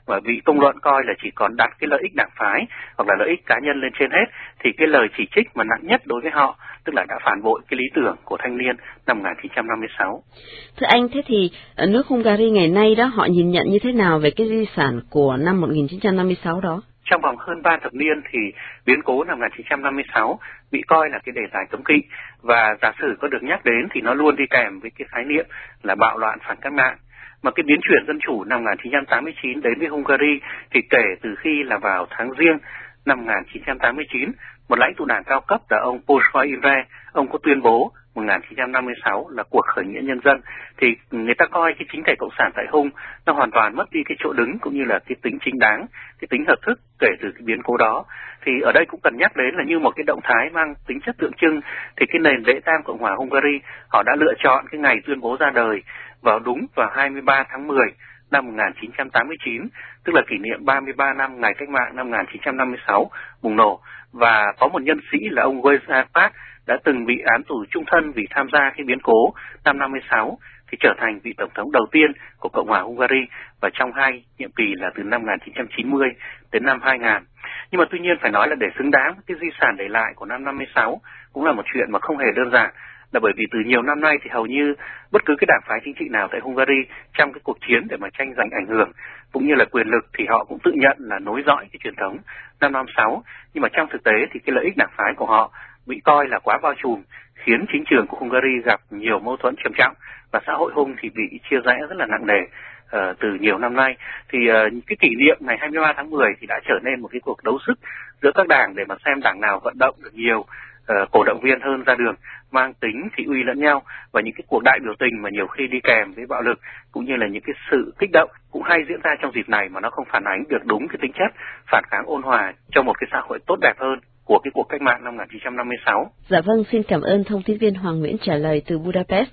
và bị công luận coi là chỉ còn đặt cái lợi ích đảng phái hoặc là lợi ích cá nhân lên trên hết, thì cái lời chỉ trích mà nặng nhất đối với họ tức là đã phản bội cái lý tưởng của thanh niên năm một nghìn chín trăm năm mươi sáu. Thưa anh, thế thì ở nước Hungary ngày nay đó họ nhìn nhận như thế nào về cái di sản của năm một nghìn chín trăm năm mươi sáu đó? Trong vòng hơn ba thập niên thì biến cố năm một nghìn chín trăm năm mươi sáu bị coi là cái đề tài cấm kỵ, và giả sử có được nhắc đến thì nó luôn đi kèm với cái khái niệm là bạo loạn phản cách mạng. Mà cái biến chuyển dân chủ năm một nghìn chín trăm tám mươi chín đến với Hungary thì kể từ khi là vào tháng Giêng năm một nghìn chín trăm tám mươi chín, một lãnh tụ đảng cao cấp là ông Poshoi Imre, ông có tuyên bố một nghìn chín trăm năm mươi sáu là cuộc khởi nghĩa nhân dân, thì người ta coi cái chính thể cộng sản tại Hung nó hoàn toàn mất đi cái chỗ đứng cũng như là cái tính chính đáng, cái tính hợp thức kể từ cái biến cố đó. Thì ở đây cũng cần nhắc đến là như một cái động thái mang tính chất tượng trưng, thì cái nền lễ tang Cộng hòa Hungary họ đã lựa chọn cái ngày tuyên bố ra đời vào đúng vào hai mươi ba tháng mười năm một nghìn chín trăm tám mươi chín, tức là kỷ niệm ba mươi ba năm ngày cách mạng năm một nghìn chín trăm năm mươi sáu bùng nổ. Và có một nhân sĩ là ông Weizsäcker đã từng bị án tù chung thân vì tham gia cái biến cố năm năm mươi sáu, thì trở thành vị tổng thống đầu tiên của Cộng hòa Hungary và trong hai nhiệm kỳ là từ năm một nghìn chín trăm chín mươi đến năm hai nghìn. Nhưng mà tuy nhiên phải nói là để xứng đáng cái di sản để lại của năm năm mươi sáu cũng là một chuyện mà không hề đơn giản, là bởi vì từ nhiều năm nay thì hầu như bất cứ cái đảng phái chính trị nào tại Hungary trong cái cuộc chiến để mà tranh giành ảnh hưởng cũng như là quyền lực thì họ cũng tự nhận là nối dõi cái truyền thống năm năm sáu, nhưng mà trong thực tế thì cái lợi ích đảng phái của họ bị coi là quá bao trùm, khiến chính trường của Hungary gặp nhiều mâu thuẫn trầm trọng và xã hội Hung thì bị chia rẽ rất là nặng nề uh, từ nhiều năm nay. Thì uh, cái kỷ niệm ngày hai mươi ba tháng mười thì đã trở nên một cái cuộc đấu sức giữa các đảng để mà xem đảng nào vận động được nhiều uh, cổ động viên hơn ra đường, mang tính thị uy lẫn nhau, và những cái cuộc đại biểu tình mà nhiều khi đi kèm với bạo lực cũng như là những cái sự kích động cũng hay diễn ra trong dịp này, mà nó không phản ánh được đúng cái tính chất phản kháng ôn hòa cho một cái xã hội tốt đẹp hơn của cái cuộc cách mạng năm một nghìn chín trăm năm mươi sáu. Dạ vâng, xin cảm ơn thông tin viên Hoàng Nguyễn trả lời từ Budapest.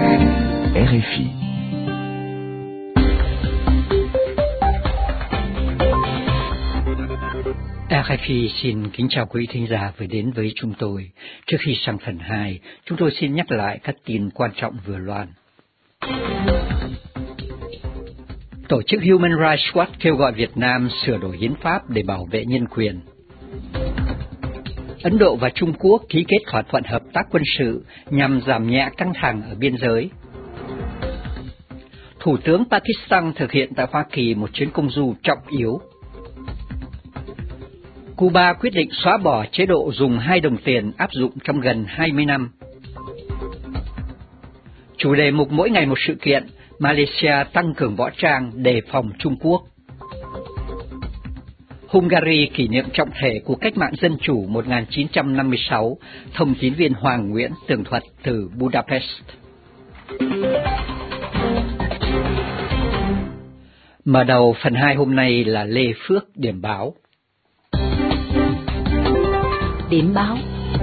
rờ ép i rờ ép i xin kính chào quý thính giả vừa đến với chúng tôi. Trước khi sang phần hai, chúng tôi xin nhắc lại các tin quan trọng vừa loan. Tổ chức Human Rights Watch kêu gọi Việt Nam sửa đổi hiến pháp để bảo vệ nhân quyền. Ấn Độ và Trung Quốc ký kết thỏa thuận hợp tác quân sự nhằm giảm nhẹ căng thẳng ở biên giới. Thủ tướng Pakistan thực hiện tại Hoa Kỳ một chuyến công du trọng yếu. Cuba quyết định xóa bỏ chế độ dùng hai đồng tiền áp dụng trong gần hai mươi năm. Chủ đề mục mỗi ngày một sự kiện, Malaysia tăng cường võ trang đề phòng Trung Quốc. Hungary kỷ niệm trọng thể cuộc cách mạng dân chủ một nghìn chín trăm năm mươi sáu, thông tín viên Hoàng Nguyễn tường thuật từ Budapest. Mở đầu phần hai hôm nay là Lê Phước điểm báo. Điểm báo.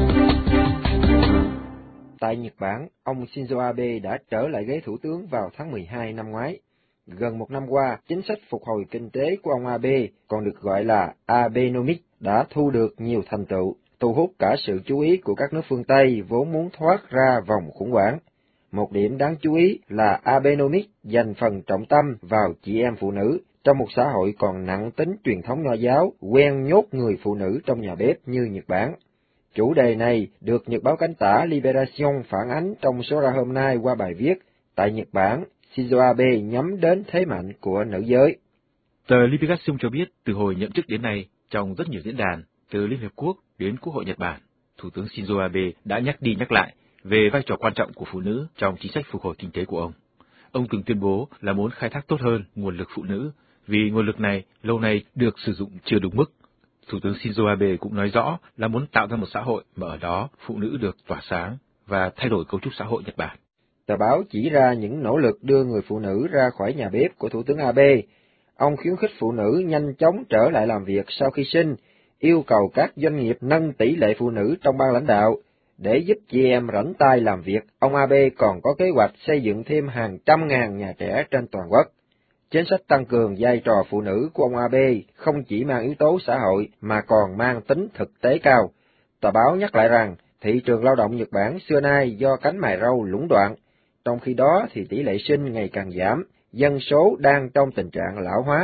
Tại Nhật Bản, ông Shinzo Abe đã trở lại ghế thủ tướng vào tháng mười hai năm ngoái. Gần một năm qua, chính sách phục hồi kinh tế của ông Abe, còn được gọi là Abenomics, đã thu được nhiều thành tựu, thu hút cả sự chú ý của các nước phương Tây vốn muốn thoát ra vòng khủng hoảng. Một điểm đáng chú ý là Abenomics dành phần trọng tâm vào chị em phụ nữ, trong một xã hội còn nặng tính truyền thống nho giáo, quen nhốt người phụ nữ trong nhà bếp như Nhật Bản. Chủ đề này được Nhật báo cánh tả Liberation phản ánh trong số ra hôm nay qua bài viết "Tại Nhật Bản, Shinzo Abe nhắm đến thế mạnh của nữ giới". Tờ Liberation cho biết từ hồi nhậm chức đến nay, trong rất nhiều diễn đàn, từ Liên Hợp Quốc đến Quốc hội Nhật Bản, Thủ tướng Shinzo Abe đã nhắc đi nhắc lại về vai trò quan trọng của phụ nữ trong chính sách phục hồi kinh tế của ông. Ông từng tuyên bố là muốn khai thác tốt hơn nguồn lực phụ nữ, vì nguồn lực này lâu nay được sử dụng chưa đúng mức. Thủ tướng Shinzo Abe cũng nói rõ là muốn tạo ra một xã hội mà ở đó phụ nữ được tỏa sáng và thay đổi cấu trúc xã hội Nhật Bản. Tờ báo chỉ ra những nỗ lực đưa người phụ nữ ra khỏi nhà bếp của Thủ tướng Abe. Ông khuyến khích phụ nữ nhanh chóng trở lại làm việc sau khi sinh, yêu cầu các doanh nghiệp nâng tỷ lệ phụ nữ trong ban lãnh đạo. Để giúp chị em rảnh tay làm việc, ông Abe còn có kế hoạch xây dựng thêm hàng trăm ngàn nhà trẻ trên toàn quốc. Chính sách tăng cường vai trò phụ nữ của ông Abe không chỉ mang yếu tố xã hội mà còn mang tính thực tế cao. Tờ báo nhắc lại rằng thị trường lao động Nhật Bản xưa nay do cánh mài râu lũng đoạn, trong khi đó thì tỷ lệ sinh ngày càng giảm, dân số đang trong tình trạng lão hóa.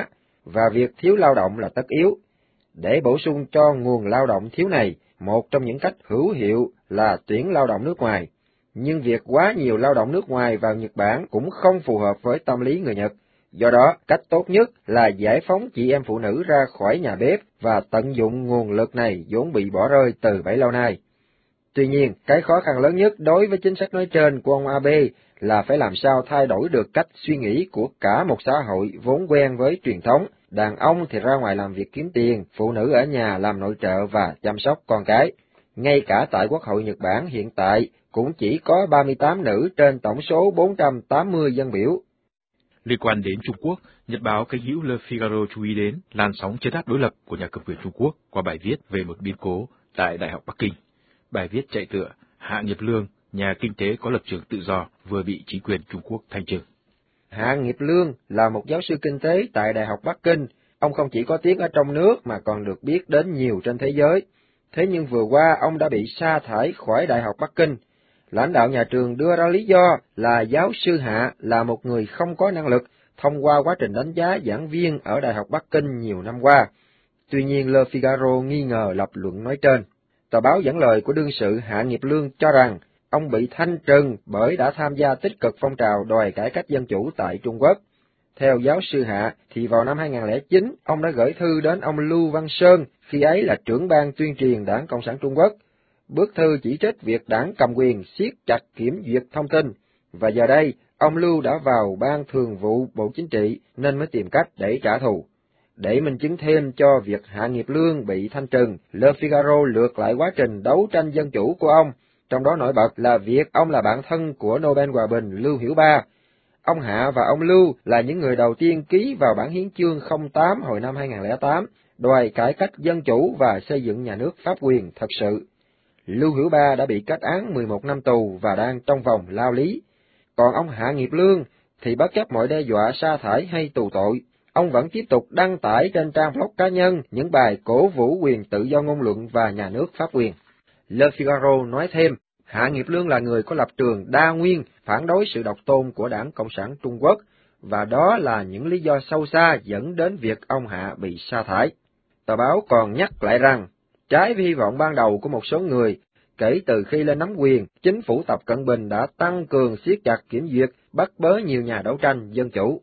và việc thiếu lao động là tất yếu. Để bổ sung cho nguồn lao động thiếu này, một trong những cách hữu hiệu là tuyển lao động nước ngoài. Nhưng việc quá nhiều lao động nước ngoài vào Nhật Bản cũng không phù hợp với tâm lý người Nhật. Do đó, cách tốt nhất là giải phóng chị em phụ nữ ra khỏi nhà bếp và tận dụng nguồn lực này vốn bị bỏ rơi từ bấy lâu nay. Tuy nhiên, cái khó khăn lớn nhất đối với chính sách nói trên của ông Abe là phải làm sao thay đổi được cách suy nghĩ của cả một xã hội vốn quen với truyền thống, đàn ông thì ra ngoài làm việc kiếm tiền, phụ nữ ở nhà làm nội trợ và chăm sóc con cái. Ngay cả tại Quốc hội Nhật Bản hiện tại cũng chỉ có ba mươi tám nữ trên tổng số bốn trăm tám mươi dân biểu. Liên quan đến Trung Quốc, nhật báo cánh hữu Le Figaro chú ý đến làn sóng trấn áp đối lập của nhà cầm quyền Trung Quốc qua bài viết về một biến cố tại Đại học Bắc Kinh. Bài viết chạy tựa Hạ Nghiệp Lương, nhà kinh tế có lập trường tự do, vừa bị chính quyền Trung Quốc thanh trừng. Hạ Nghiệp Lương là một giáo sư kinh tế tại Đại học Bắc Kinh. Ông không chỉ có tiếng ở trong nước mà còn được biết đến nhiều trên thế giới. Thế nhưng vừa qua ông đã bị sa thải khỏi Đại học Bắc Kinh. Lãnh đạo nhà trường đưa ra lý do là giáo sư Hạ là một người không có năng lực thông qua quá trình đánh giá giảng viên ở Đại học Bắc Kinh nhiều năm qua. Tuy nhiên, Le Figaro nghi ngờ lập luận nói trên. Tờ báo dẫn lời của đương sự Hạ Nghiệp Lương cho rằng ông bị thanh trừng bởi đã tham gia tích cực phong trào đòi cải cách dân chủ tại Trung Quốc. Theo giáo sư Hạ, thì vào năm hai nghìn không trăm lẻ chín, ông đã gửi thư đến ông Lưu Văn Sơn, khi ấy là trưởng ban tuyên truyền Đảng Cộng sản Trung Quốc. Bức thư chỉ trích việc đảng cầm quyền siết chặt kiểm duyệt thông tin, và giờ đây, ông Lưu đã vào ban thường vụ Bộ Chính trị nên mới tìm cách để trả thù. Để minh chứng thêm cho việc Hạ Nghiệp Lương bị thanh trừng, Le Figaro lược lại quá trình đấu tranh dân chủ của ông, trong đó nổi bật là việc ông là bạn thân của Nobel Hòa bình Lưu Hiểu Ba. Ông Hạ và ông Lưu là những người đầu tiên ký vào bản hiến chương không tám hồi năm hai nghìn không trăm lẻ tám, đòi cải cách dân chủ và xây dựng nhà nước pháp quyền thật sự. Lưu Hiểu Ba đã bị kết án mười một năm tù và đang trong vòng lao lý. Còn ông Hạ Nghiệp Lương thì bất chấp mọi đe dọa sa thải hay tù tội, ông vẫn tiếp tục đăng tải trên trang blog cá nhân những bài cổ vũ quyền tự do ngôn luận và nhà nước pháp quyền. Le Figaro nói thêm, Hạ Nghiệp Lương là người có lập trường đa nguyên, phản đối sự độc tôn của Đảng Cộng sản Trung Quốc, và đó là những lý do sâu xa dẫn đến việc ông Hạ bị sa thải. Tờ báo còn nhắc lại rằng, trái với hy vọng ban đầu của một số người, kể từ khi lên nắm quyền, chính phủ Tập Cận Bình đã tăng cường siết chặt kiểm duyệt, bắt bớ nhiều nhà đấu tranh dân chủ.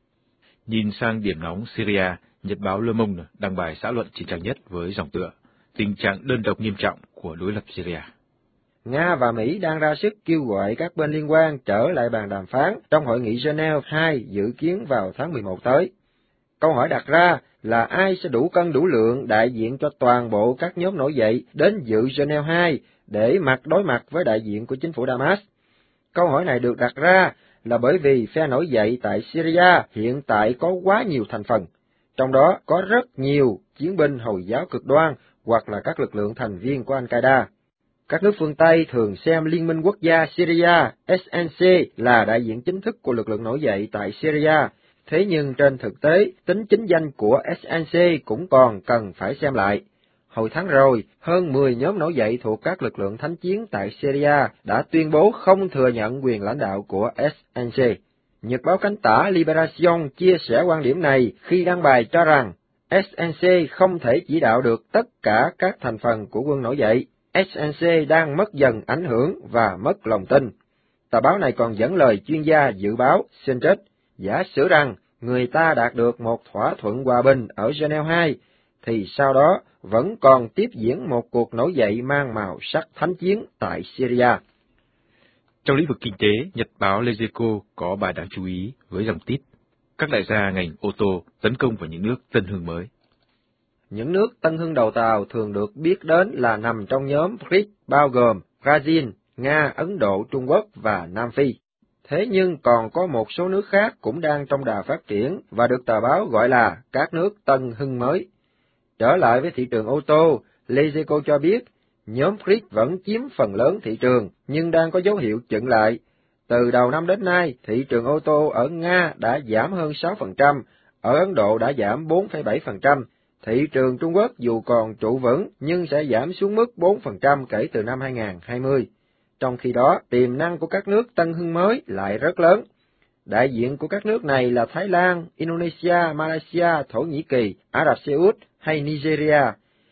Nhìn sang điểm nóng Syria, nhật báo Le Monde đăng bài xã luận trên trang nhất với dòng tựa tình trạng đơn độc nghiêm trọng của đối lập Syria. Nga và Mỹ đang ra sức kêu gọi các bên liên quan trở lại bàn đàm phán trong hội nghị Geneva hai dự kiến vào tháng mười một tới. Câu hỏi đặt ra là ai sẽ đủ cân đủ lượng đại diện cho toàn bộ các nhóm nổi dậy đến dự Geneva hai để mặt đối mặt với đại diện của chính phủ Damas. Câu hỏi này được đặt ra là bởi vì phe nổi dậy tại Syria hiện tại có quá nhiều thành phần, trong đó có rất nhiều chiến binh Hồi giáo cực đoan hoặc là các lực lượng thành viên của Al-Qaeda. Các nước phương Tây thường xem Liên minh Quốc gia Syria S N C là đại diện chính thức của lực lượng nổi dậy tại Syria, thế nhưng trên thực tế, tính chính danh của S N C cũng còn cần phải xem lại. Hồi tháng rồi, hơn mười nhóm nổi dậy thuộc các lực lượng thánh chiến tại Syria đã tuyên bố không thừa nhận quyền lãnh đạo của S N C. Nhật báo cánh tả Liberation chia sẻ quan điểm này khi đăng bài cho rằng S N C không thể chỉ đạo được tất cả các thành phần của quân nổi dậy. S N C đang mất dần ảnh hưởng và mất lòng tin. Tờ báo này còn dẫn lời chuyên gia dự báo Sindrich, giả sử rằng người ta đạt được một thỏa thuận hòa bình ở Geneva hai, thì sau đó vẫn còn tiếp diễn một cuộc nổi dậy mang màu sắc thánh chiến tại Syria. Trong lĩnh vực kinh tế, nhật báo Les Echos có bài đáng chú ý với dòng tít: các đại gia ngành ô tô tấn công vào những nước tân hưng mới. Những nước tân hưng đầu tàu thường được biết đến là nằm trong nhóm bê rê i xê, bao gồm Brazil, Nga, Ấn Độ, Trung Quốc và Nam Phi. Thế nhưng còn có một số nước khác cũng đang trong đà phát triển và được tờ báo gọi là các nước tân hưng mới. Trở lại với thị trường ô tô, Les Echos cho biết, nhóm bê rê i xê vẫn chiếm phần lớn thị trường nhưng đang có dấu hiệu chững lại. Từ đầu năm đến nay, thị trường ô tô ở Nga đã giảm hơn sáu phần trăm, ở Ấn Độ đã giảm bốn phẩy bảy phần trăm. Thị trường Trung Quốc dù còn trụ vững nhưng sẽ giảm xuống mức bốn phần trăm kể từ năm hai nghìn không trăm hai mươi. Trong khi đó, tiềm năng của các nước tân hưng mới lại rất lớn. Đại diện của các nước này là Thái Lan, Indonesia, Malaysia, Thổ Nhĩ Kỳ, Ả Rập Xê Út hay Nigeria.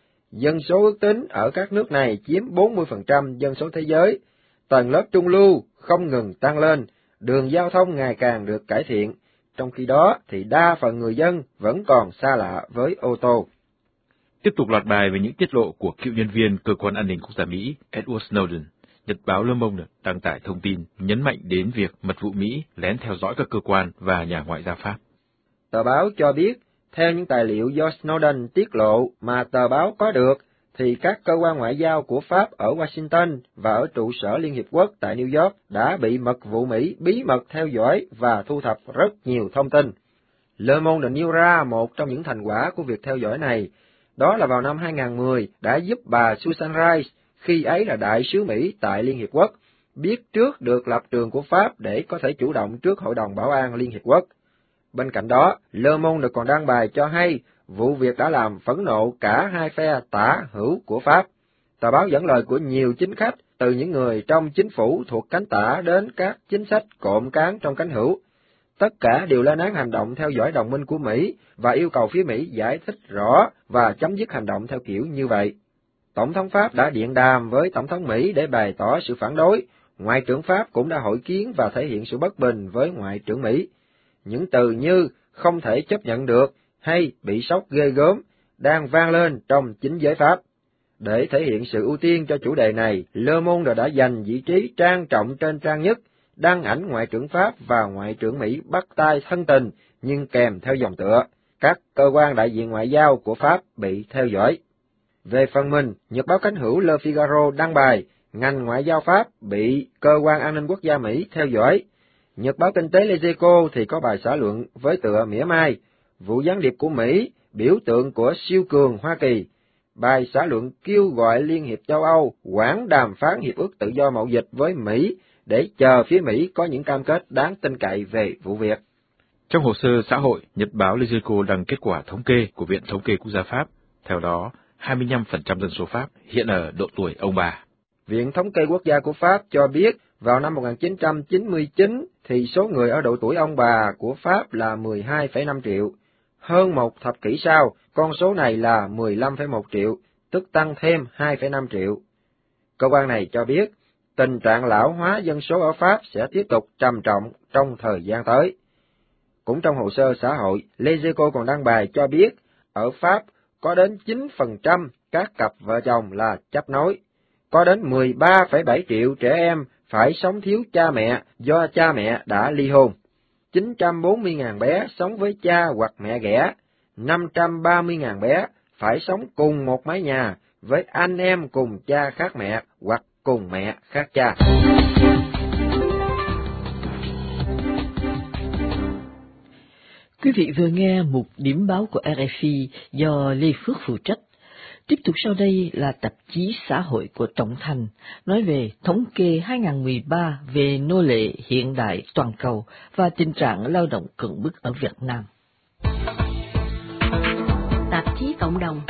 Dân số ước tính ở các nước này chiếm bốn mươi phần trăm dân số thế giới. Tầng lớp trung lưu không ngừng tăng lên, đường giao thông ngày càng được cải thiện, trong khi đó thì đa phần người dân vẫn còn xa lạ với ô tô. Tiếp tục loạt bài về những tiết lộ của cựu nhân viên Cơ quan An ninh Quốc gia Mỹ Edward Snowden, Nhật báo Le Monde đăng tải thông tin nhấn mạnh đến việc mật vụ Mỹ lén theo dõi các cơ quan và nhà ngoại giao Pháp. Tờ báo cho biết, theo những tài liệu do Snowden tiết lộ mà tờ báo có được, thì các cơ quan ngoại giao của Pháp ở Washington và ở trụ sở Liên Hiệp Quốc tại New York đã bị mật vụ Mỹ bí mật theo dõi và thu thập rất nhiều thông tin. Le Monde nêu ra một trong những thành quả của việc theo dõi này, đó là vào năm hai không một không đã giúp bà Susan Rice, khi ấy là đại sứ Mỹ tại Liên Hiệp Quốc, biết trước được lập trường của Pháp để có thể chủ động trước Hội đồng Bảo an Liên Hiệp Quốc. Bên cạnh đó, Le Monde còn đăng bài cho hay vụ việc đã làm phẫn nộ cả hai phe tả hữu của Pháp. Tờ báo dẫn lời của nhiều chính khách, từ những người trong chính phủ thuộc cánh tả đến các chính sách cộm cán trong cánh hữu. Tất cả đều lên án hành động theo dõi đồng minh của Mỹ và yêu cầu phía Mỹ giải thích rõ và chấm dứt hành động theo kiểu như vậy. Tổng thống Pháp đã điện đàm với Tổng thống Mỹ để bày tỏ sự phản đối. Ngoại trưởng Pháp cũng đã hội kiến và thể hiện sự bất bình với Ngoại trưởng Mỹ. Những từ như không thể chấp nhận được hay bị sốc ghê gớm đang vang lên trong chính giới Pháp. Để thể hiện sự ưu tiên cho chủ đề này, Le Monde đã dành vị trí trang trọng trên trang nhất, đăng ảnh Ngoại trưởng Pháp và Ngoại trưởng Mỹ bắt tay thân tình, nhưng kèm theo dòng tựa, các cơ quan đại diện ngoại giao của Pháp bị theo dõi. Về phần mình, Nhật báo cánh hữu Le Figaro đăng bài, ngành ngoại giao Pháp bị Cơ quan An ninh Quốc gia Mỹ theo dõi. Nhật báo kinh tế Les Echos thì có bài xã luận với tựa mỉa mai, vụ gián điệp của Mỹ, biểu tượng của siêu cường Hoa Kỳ. Bài xã luận kêu gọi Liên hiệp châu Âu hoãn đàm phán hiệp ước tự do mậu dịch với Mỹ để chờ phía Mỹ có những cam kết đáng tin cậy về vụ việc. Trong hồ sơ xã hội, Nhật báo Les Echos đăng kết quả thống kê của Viện Thống kê Quốc gia Pháp. Theo đó, hai mươi lăm phần trăm dân số Pháp hiện ở độ tuổi ông bà. Viện Thống kê Quốc gia của Pháp cho biết vào năm một nghìn chín trăm chín mươi chín thì số người ở độ tuổi ông bà của Pháp là mười hai phẩy năm triệu. Hơn một thập kỷ sau, con số này là mười lăm phẩy một triệu, tức tăng thêm hai phẩy năm triệu. Cơ quan này cho biết, tình trạng lão hóa dân số ở Pháp sẽ tiếp tục trầm trọng trong thời gian tới. Cũng trong hồ sơ xã hội, Les Echos còn đăng bài cho biết, ở Pháp có đến chín phần trăm các cặp vợ chồng là chấp nối. Có đến mười ba phẩy bảy triệu trẻ em phải sống thiếu cha mẹ do cha mẹ đã ly hôn. chín trăm bốn mươi nghìn bé sống với cha hoặc mẹ ghẻ. năm trăm ba mươi nghìn bé phải sống cùng một mái nhà với anh em cùng cha khác mẹ hoặc cùng mẹ khác cha. Quý vị vừa nghe một điểm báo của rờ ép i do Lê Phước phụ trách. Tiếp tục sau đây là tạp chí xã hội của Trọng Thành, nói về thống kê hai không một ba về nô lệ hiện đại toàn cầu và tình trạng lao động cưỡng bức ở Việt Nam. Tạp chí cộng đồng.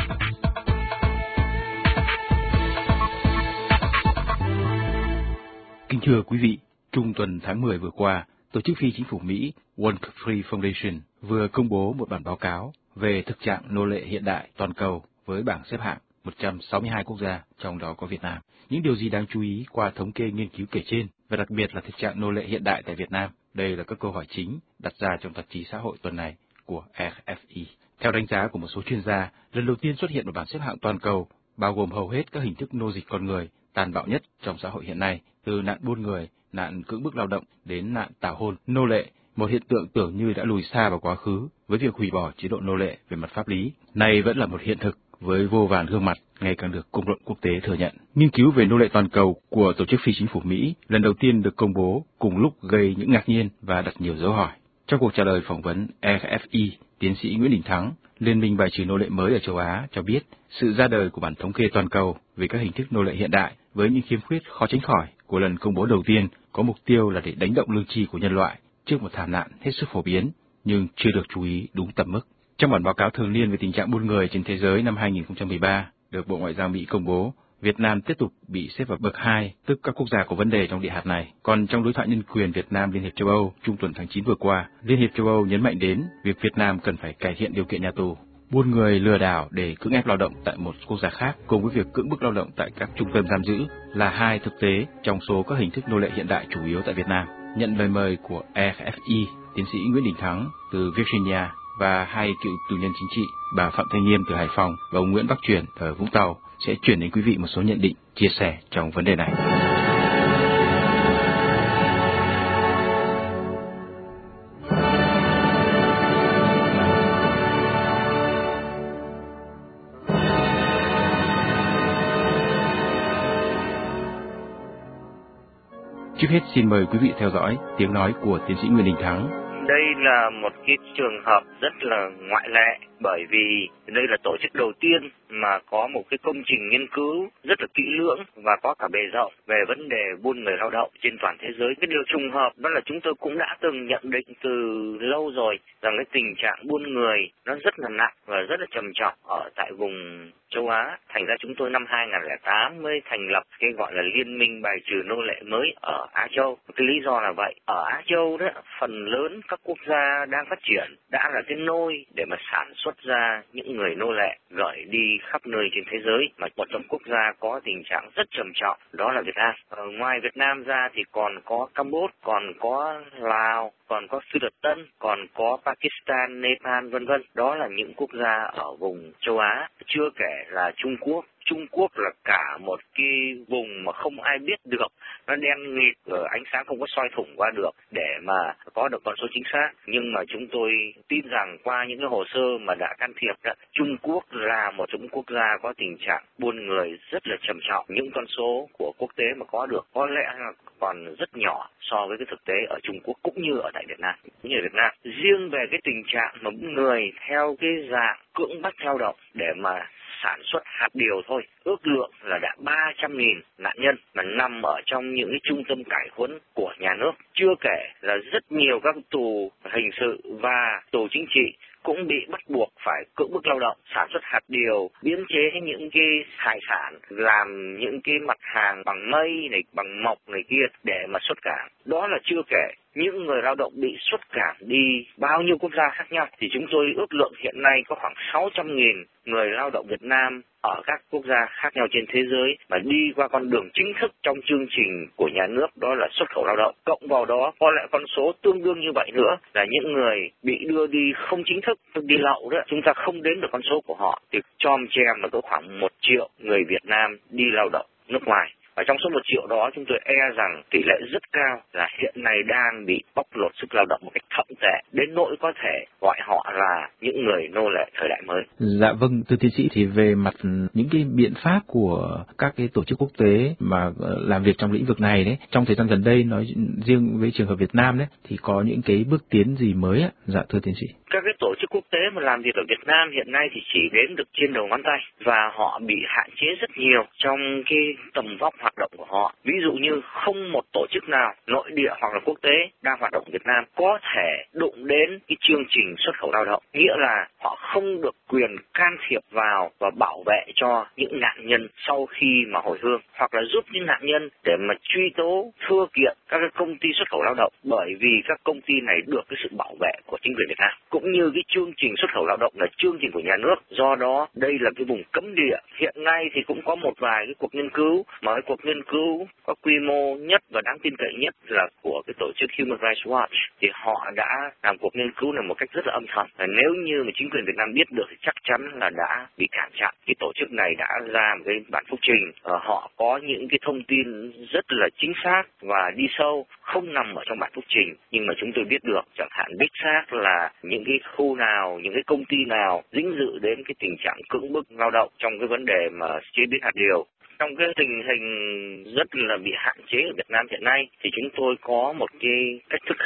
Kính thưa quý vị, trung tuần tháng mười vừa qua, tổ chức phi chính phủ Mỹ World Free Foundation vừa công bố một bản báo cáo về thực trạng nô lệ hiện đại toàn cầu với bảng xếp hạng một trăm sáu mươi hai quốc gia, trong đó có Việt Nam. Những điều gì đáng chú ý qua thống kê nghiên cứu kể trên, và đặc biệt là thực trạng nô lệ hiện đại tại Việt Nam? Đây là các câu hỏi chính đặt ra trong tạp chí xã hội tuần này của rờ ép i. Theo đánh giá của một số chuyên gia, lần đầu tiên xuất hiện một bảng xếp hạng toàn cầu, bao gồm hầu hết các hình thức nô dịch con người tàn bạo nhất trong xã hội hiện nay, từ nạn buôn người, nạn cưỡng bức lao động đến nạn tảo hôn, nô lệ, một hiện tượng tưởng như đã lùi xa vào quá khứ với việc hủy bỏ chế độ nô lệ về mặt pháp lý, nay vẫn là một hiện thực với vô vàn gương mặt ngày càng được công luận quốc tế thừa nhận. Nghiên cứu về nô lệ toàn cầu của tổ chức phi chính phủ Mỹ lần đầu tiên được công bố cùng lúc gây những ngạc nhiên và đặt nhiều dấu hỏi. Trong cuộc trả lời phỏng vấn rờ ép i, tiến sĩ Nguyễn Đình Thắng, Liên minh bài trừ nô lệ mới ở châu Á cho biết sự ra đời của bản thống kê toàn cầu về các hình thức nô lệ hiện đại với những khiếm khuyết khó tránh khỏi của lần công bố đầu tiên có mục tiêu là để đánh động lương tri của nhân loại trước một thảm nạn hết sức phổ biến nhưng chưa được chú ý đúng tầm mức. Trong bản báo cáo thường niên về tình trạng buôn người trên thế giới năm hai không một ba được Bộ Ngoại giao Mỹ công bố, Việt Nam tiếp tục bị xếp vào bậc hai, tức các quốc gia có vấn đề trong địa hạt này. Còn trong đối thoại nhân quyền Việt Nam Liên hiệp châu Âu trung tuần tháng chín vừa qua, Liên hiệp châu Âu nhấn mạnh đến việc Việt Nam cần phải cải thiện điều kiện nhà tù. Buôn người lừa đảo để cưỡng ép lao động tại một quốc gia khác cùng với việc cưỡng bức lao động tại các trung tâm giam giữ là hai thực tế trong số các hình thức nô lệ hiện đại chủ yếu tại Việt Nam. Nhận lời mời của e ép i, tiến sĩ Nguyễn Đình Thắng từ Virginia và hai cựu tù nhân chính trị, bà Phạm Thanh Nghiêm từ Hải Phòng và ông Nguyễn Bắc Truyền ở Vũng Tàu sẽ chuyển đến quý vị một số nhận định, chia sẻ trong vấn đề này. Trước hết xin mời quý vị theo dõi tiếng nói của tiến sĩ Nguyễn Đình Thắng. Đây là một cái trường hợp rất là ngoại lệ, bởi vì đây là tổ chức đầu tiên mà có một cái công trình nghiên cứu rất là kỹ lưỡng và có cả bề rộng về vấn đề buôn người lao động trên toàn thế giới. Cái điều trùng hợp đó là chúng tôi cũng đã từng nhận định từ lâu rồi rằng cái tình trạng buôn người nó rất là nặng và rất là trầm trọng ở tại vùng châu Á. Thành ra chúng tôi năm hai không không tám mới thành lập cái gọi là Liên minh bài trừ nô lệ mới ở Á Châu. Cái lý do là vậy. Ở Á Châu đó, phần lớn các quốc gia đang phát triển đã là cái nôi để mà sản xuất ra những người nô lệ gửi đi khắp nơi trên thế giới, mà một trong quốc gia có tình trạng rất trầm trọng đó là Việt Nam. Ở ngoài Việt Nam ra thì còn có Campuchia, còn có Lào, còn có Sudan Tân, còn có Pakistan, Nepal vân vân. Đó là những quốc gia ở vùng châu Á, chưa kể là Trung Quốc. Trung Quốc là cả một cái vùng mà không ai biết được, nó đen nghịt, ánh sáng không có soi thủng qua được để mà có được con số chính xác. Nhưng mà chúng tôi tin rằng qua những cái hồ sơ mà đã can thiệp đó, Trung Quốc là một trong những quốc gia có tình trạng buôn người rất là trầm trọng. Những con số của quốc tế mà có được có lẽ là còn rất nhỏ so với cái thực tế ở Trung Quốc cũng như ở tại Việt Nam. Cũng như ở Việt Nam, riêng về cái tình trạng mà buôn người theo cái dạng cưỡng bắt lao động để mà sản xuất hạt điều thôi, ước lượng là đã ba trăm nghìn nạn nhân mà nằm ở trong những cái trung tâm cải huấn của nhà nước. Chưa kể là rất nhiều các tù hình sự và tù chính trị cũng bị bắt buộc phải cưỡng bức lao động, sản xuất hạt điều, biến chế những cái hải sản, làm những cái mặt hàng bằng mây này, bằng mộc này kia để mà xuất cảng. Đó là chưa kể những người lao động bị xuất cảng đi bao nhiêu quốc gia khác nhau. Thì chúng tôi ước lượng hiện nay có khoảng sáu trăm nghìn người lao động Việt Nam ở các quốc gia khác nhau trên thế giới mà đi qua con đường chính thức trong chương trình của nhà nước, đó là xuất khẩu lao động. Cộng vào đó có lẽ con số tương đương như vậy nữa là những người bị đưa đi không chính thức, đi lậu đó, chúng ta không đến được con số của họ, thì chom chèm là có khoảng một triệu người Việt Nam đi lao động nước ngoài. Và trong số một triệu đó chúng tôi e rằng tỷ lệ rất cao là hiện nay đang bị bóc lột sức lao động một cách thậm tệ, đến nỗi có thể gọi họ là những người nô lệ thời đại mới. Dạ vâng, thưa tiến sĩ, thì về mặt những cái biện pháp của các cái tổ chức quốc tế mà làm việc trong lĩnh vực này đấy, trong thời gian gần đây nói riêng với trường hợp Việt Nam đấy, thì có những cái bước tiến gì mới ạ? Dạ thưa tiến sĩ. Các cái tổ chức quốc tế mà làm việc ở Việt Nam hiện nay thì chỉ đếm được trên đầu ngón tay và họ bị hạn chế rất nhiều trong cái tầm vóc hoạt động của họ. Ví dụ như không một tổ chức nào nội địa hoặc là quốc tế đang hoạt động ở Việt Nam có thể đụng đến cái chương trình xuất khẩu lao động, nghĩa là họ không được quyền can thiệp vào và bảo vệ cho những nạn nhân sau khi mà hồi hương, hoặc là giúp những nạn nhân để mà truy tố thưa kiện các cái công ty xuất khẩu lao động, bởi vì các công ty này được cái sự bảo vệ của chính quyền Việt Nam. Cũng như cái chương trình xuất khẩu lao động là chương trình của nhà nước, do đó đây là cái vùng cấm địa. Hiện nay thì cũng có một vài cái cuộc nghiên cứu, mà cái cuộc nghiên cứu có quy mô nhất và đáng tin cậy nhất là của cái tổ chức Human Rights Watch, thì họ đã làm cuộc nghiên cứu này một cách rất là âm thầm. Và nếu như mà chính quyền Việt Nam biết được thì chắc chắn là đã bị cản chặn. Cái tổ chức này đã ra một cái bản phúc trình, họ có những cái thông tin rất là chính xác và đi sâu, không nằm ở trong bản phúc trình, nhưng mà chúng tôi biết được, chẳng hạn đích xác là những cái khu nào, những cái công ty nào dính dự đến cái tình trạng cưỡng bức lao động trong cái vấn đề mà chế biến hạt điều. Trong cái tình hình rất là bị hạn chế ở Việt Nam hiện nay thì chúng tôi có một cái cách thức khác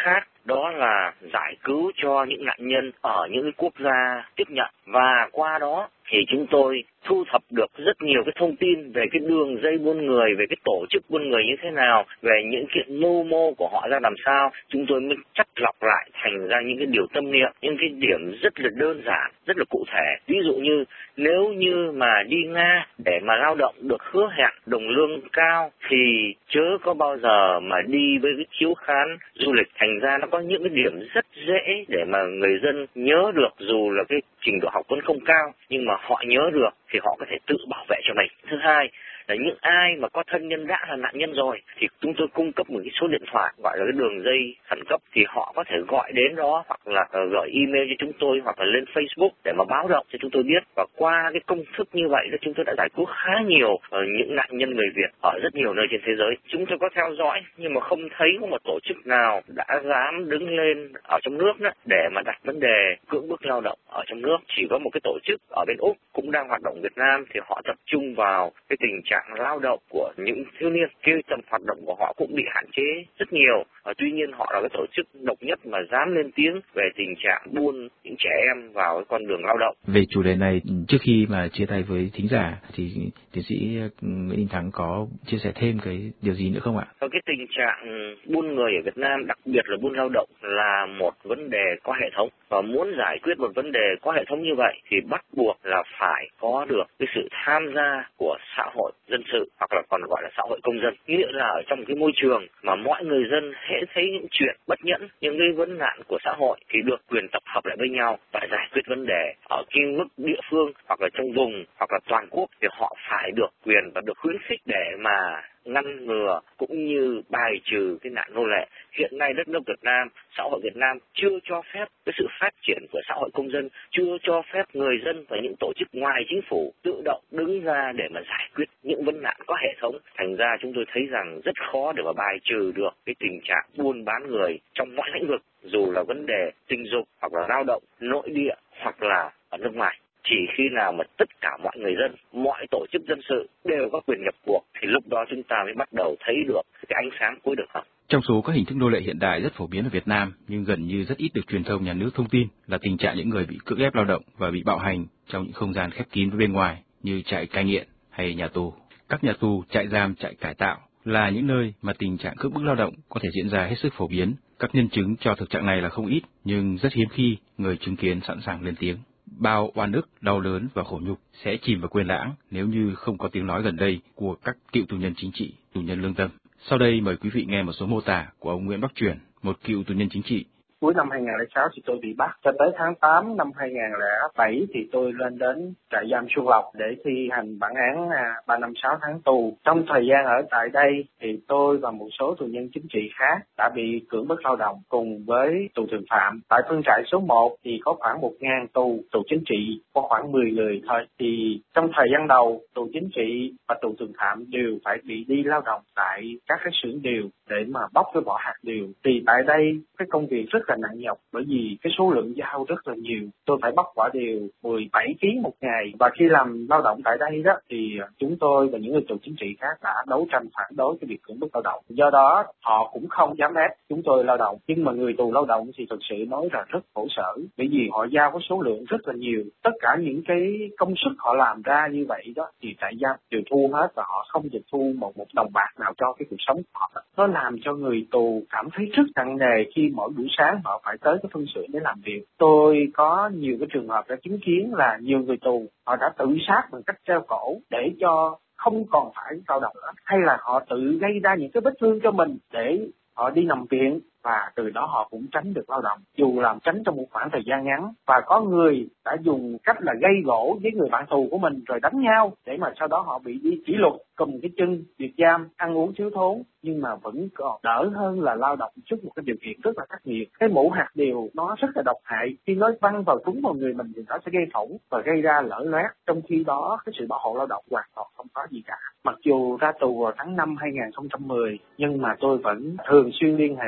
đó là giải cứu cho những nạn nhân ở những quốc gia tiếp nhận, và qua đó thì chúng tôi thu thập được rất nhiều cái thông tin về cái đường dây buôn người, về cái tổ chức buôn người như thế nào, về những cái mưu mô của họ ra làm sao. Chúng tôi mới chắt lọc lại thành ra những cái điều tâm niệm, những cái điểm rất là đơn giản, rất là cụ thể. Ví dụ như nếu như mà đi Nga để mà lao động được hứa hẹn đồng lương cao thì chớ có bao giờ mà đi với cái chiếu khán du lịch. Thành ra nó có những cái điểm rất dễ để mà người dân nhớ được, dù là cái trình độ học vấn không cao nhưng mà họ nhớ được thì họ có thể tự bảo vệ cho mình. Thứ hai là những ai mà có thân nhân đã là nạn nhân rồi thì chúng tôi cung cấp một cái số điện thoại gọi là cái đường dây khẩn cấp, thì họ có thể gọi đến đó hoặc là gửi email cho chúng tôi hoặc là lên Facebook để mà báo động cho chúng tôi biết. Và qua cái công thức như vậy đó, chúng tôi đã giải cứu khá nhiều những nạn nhân người Việt ở rất nhiều nơi trên thế giới. Chúng tôi có theo dõi nhưng mà không thấy có một tổ chức nào đã dám đứng lên ở trong nước đó để mà đặt vấn đề cưỡng bức lao động ở trong nước. Chỉ có một cái tổ chức ở bên Úc cũng đang hoạt động Việt Nam thì họ tập trung vào cái tình trạng lao động của những thiếu niên. Cái tầm hoạt động của họ cũng bị hạn chế rất nhiều. À, tuy nhiên họ là cái tổ chức độc nhất mà dám lên tiếng về tình trạng buôn những trẻ em vào cái con đường lao động. Về chủ đề này, trước khi mà chia tay với thính giả thì tiến sĩ Nguyễn Đình Thắng có chia sẻ thêm cái điều gì nữa không ạ? Cái tình trạng buôn người ở Việt Nam, đặc biệt là buôn lao động, là một vấn đề có hệ thống, và muốn giải quyết một vấn đề có hệ thống như vậy thì bắt buộc là phải có được cái sự tham gia của xã hội dân sự, hoặc là còn gọi là xã hội công dân. Nghĩa là ở trong cái môi trường mà mọi người dân hễ thấy những chuyện bất nhẫn, những cái vấn nạn của xã hội thì được quyền tập hợp lại với nhau và giải quyết vấn đề ở cái mức địa phương hoặc là trong vùng hoặc là toàn quốc, thì họ phải được quyền và được khuyến khích để mà ngăn ngừa cũng như bài trừ cái nạn nô lệ. Hiện nay đất nước Việt Nam, xã hội Việt Nam chưa cho phép cái sự phát triển của xã hội công dân, chưa cho phép người dân và những tổ chức ngoài chính phủ tự động đứng ra để mà giải quyết những vấn nạn có hệ thống. Thành ra chúng tôi thấy rằng rất khó để mà bài trừ được cái tình trạng buôn bán người trong mọi lĩnh vực, dù là vấn đề tình dục hoặc là lao động nội địa hoặc là ở nước ngoài. Chỉ khi nào mà tất cả mọi người dân, mọi tổ chức dân sự đều có quyền nhập cuộc thì lúc đó chúng ta mới bắt đầu thấy được cái ánh sáng cuối đường hầm. Trong số các hình thức nô lệ hiện đại rất phổ biến ở Việt Nam nhưng gần như rất ít được truyền thông nhà nước thông tin là tình trạng những người bị cưỡng ép lao động và bị bạo hành trong những không gian khép kín với bên ngoài như trại cai nghiện hay nhà tù. Các nhà tù, trại giam, trại cải tạo là những nơi mà tình trạng cưỡng bức lao động có thể diễn ra hết sức phổ biến. Các nhân chứng cho thực trạng này là không ít, nhưng rất hiếm khi người chứng kiến sẵn sàng lên tiếng. Bao oan ức, đau đớn và khổ nhục sẽ chìm vào quên lãng nếu như không có tiếng nói gần đây của các cựu tù nhân chính trị, tù nhân lương tâm. Sau đây mời quý vị nghe một số mô tả của ông Nguyễn Bắc Truyền, một cựu tù nhân chính trị. Cuối năm hai nghìn không trăm lẻ sáu thì tôi bị bắt, cho tới tháng tám năm hai nghìn không trăm lẻ bảy thì tôi lên đến trại giam Xuân Lộc để thi hành bản án ba năm sáu tháng tù. Trong thời gian ở tại đây thì tôi và một số tù nhân chính trị khác đã bị cưỡng bức lao động cùng với tù thường phạm. Tại phân trại số một thì có khoảng một nghìn tù, tù chính trị có khoảng mười người thôi. Thì trong thời gian đầu, tù chính trị và tù thường phạm đều phải bị đi lao động tại các cái xưởng điều để mà bóc cái vỏ hạt điều. Thì tại đây cái công việc rất là nặng nhọc, bởi vì cái số lượng dao rất là nhiều. Tôi phải bóc vỏ điều mười bảy ki lô gam một ngày, và khi làm lao động tại đây đó thì chúng tôi và những người tù chính trị khác đã đấu tranh phản đối cái việc cưỡng bức lao động. Do đó họ cũng không dám ép chúng tôi lao động, nhưng mà người tù lao động thì thực sự nói là rất khổ sở, bởi vì họ giao có số lượng rất là nhiều. Tất cả những cái công sức họ làm ra như vậy đó thì trại giam đều thu hết, và họ không được thu một một đồng bạc nào cho cái cuộc sống của họ. Nó làm cho người tù cảm thấy rất nặng nề khi mỗi buổi sáng họ phải tới cái phân xưởng để làm việc. Tôi có nhiều cái trường hợp đã chứng kiến là nhiều người tù họ đã tự sát bằng cách treo cổ để cho không còn phải lao động nữa, hay là họ tự gây ra những cái vết thương cho mình để họ đi nằm viện, và từ đó họ cũng tránh được lao động, dù làm tránh trong một khoảng thời gian ngắn. Và có người đã dùng cách là gây gỗ với người bạn tù của mình rồi đánh nhau để mà sau đó họ bị đi kỷ luật, cầm cái chân, biệt giam, ăn uống thiếu thốn, nhưng mà vẫn còn đỡ hơn là lao động trước một cái điều kiện rất là khắc nghiệt. Cái mũ hạt điều nó rất là độc hại, khi nó văng vào trúng vào người mình thì nó sẽ gây phỏng và gây ra lở loét, trong khi đó cái sự bảo hộ lao động hoàn toàn không có gì cả. Mặc dù ra tù vào tháng năm hai nghìn không trăm mười, nhưng mà tôi vẫn thường xuyên liên hệ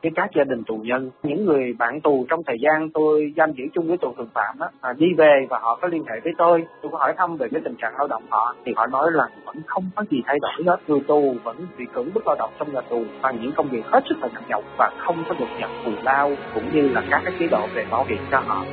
với các gia đình tù nhân. Những người bạn tù trong thời gian tôi giam giữ chung với tù tội phạm đó, à, đi về và họ có liên hệ với tôi, tôi có hỏi thăm về cái tình trạng lao động họ, thì họ nói là vẫn không có gì thay đổi hết, người tù vẫn bị cưỡng bức lao động trong nhà tù bằng những công việc hết sức là nặng nhọc và không có được nhận thù lao cũng như là các cái chế độ về bảo hiểm cho họ.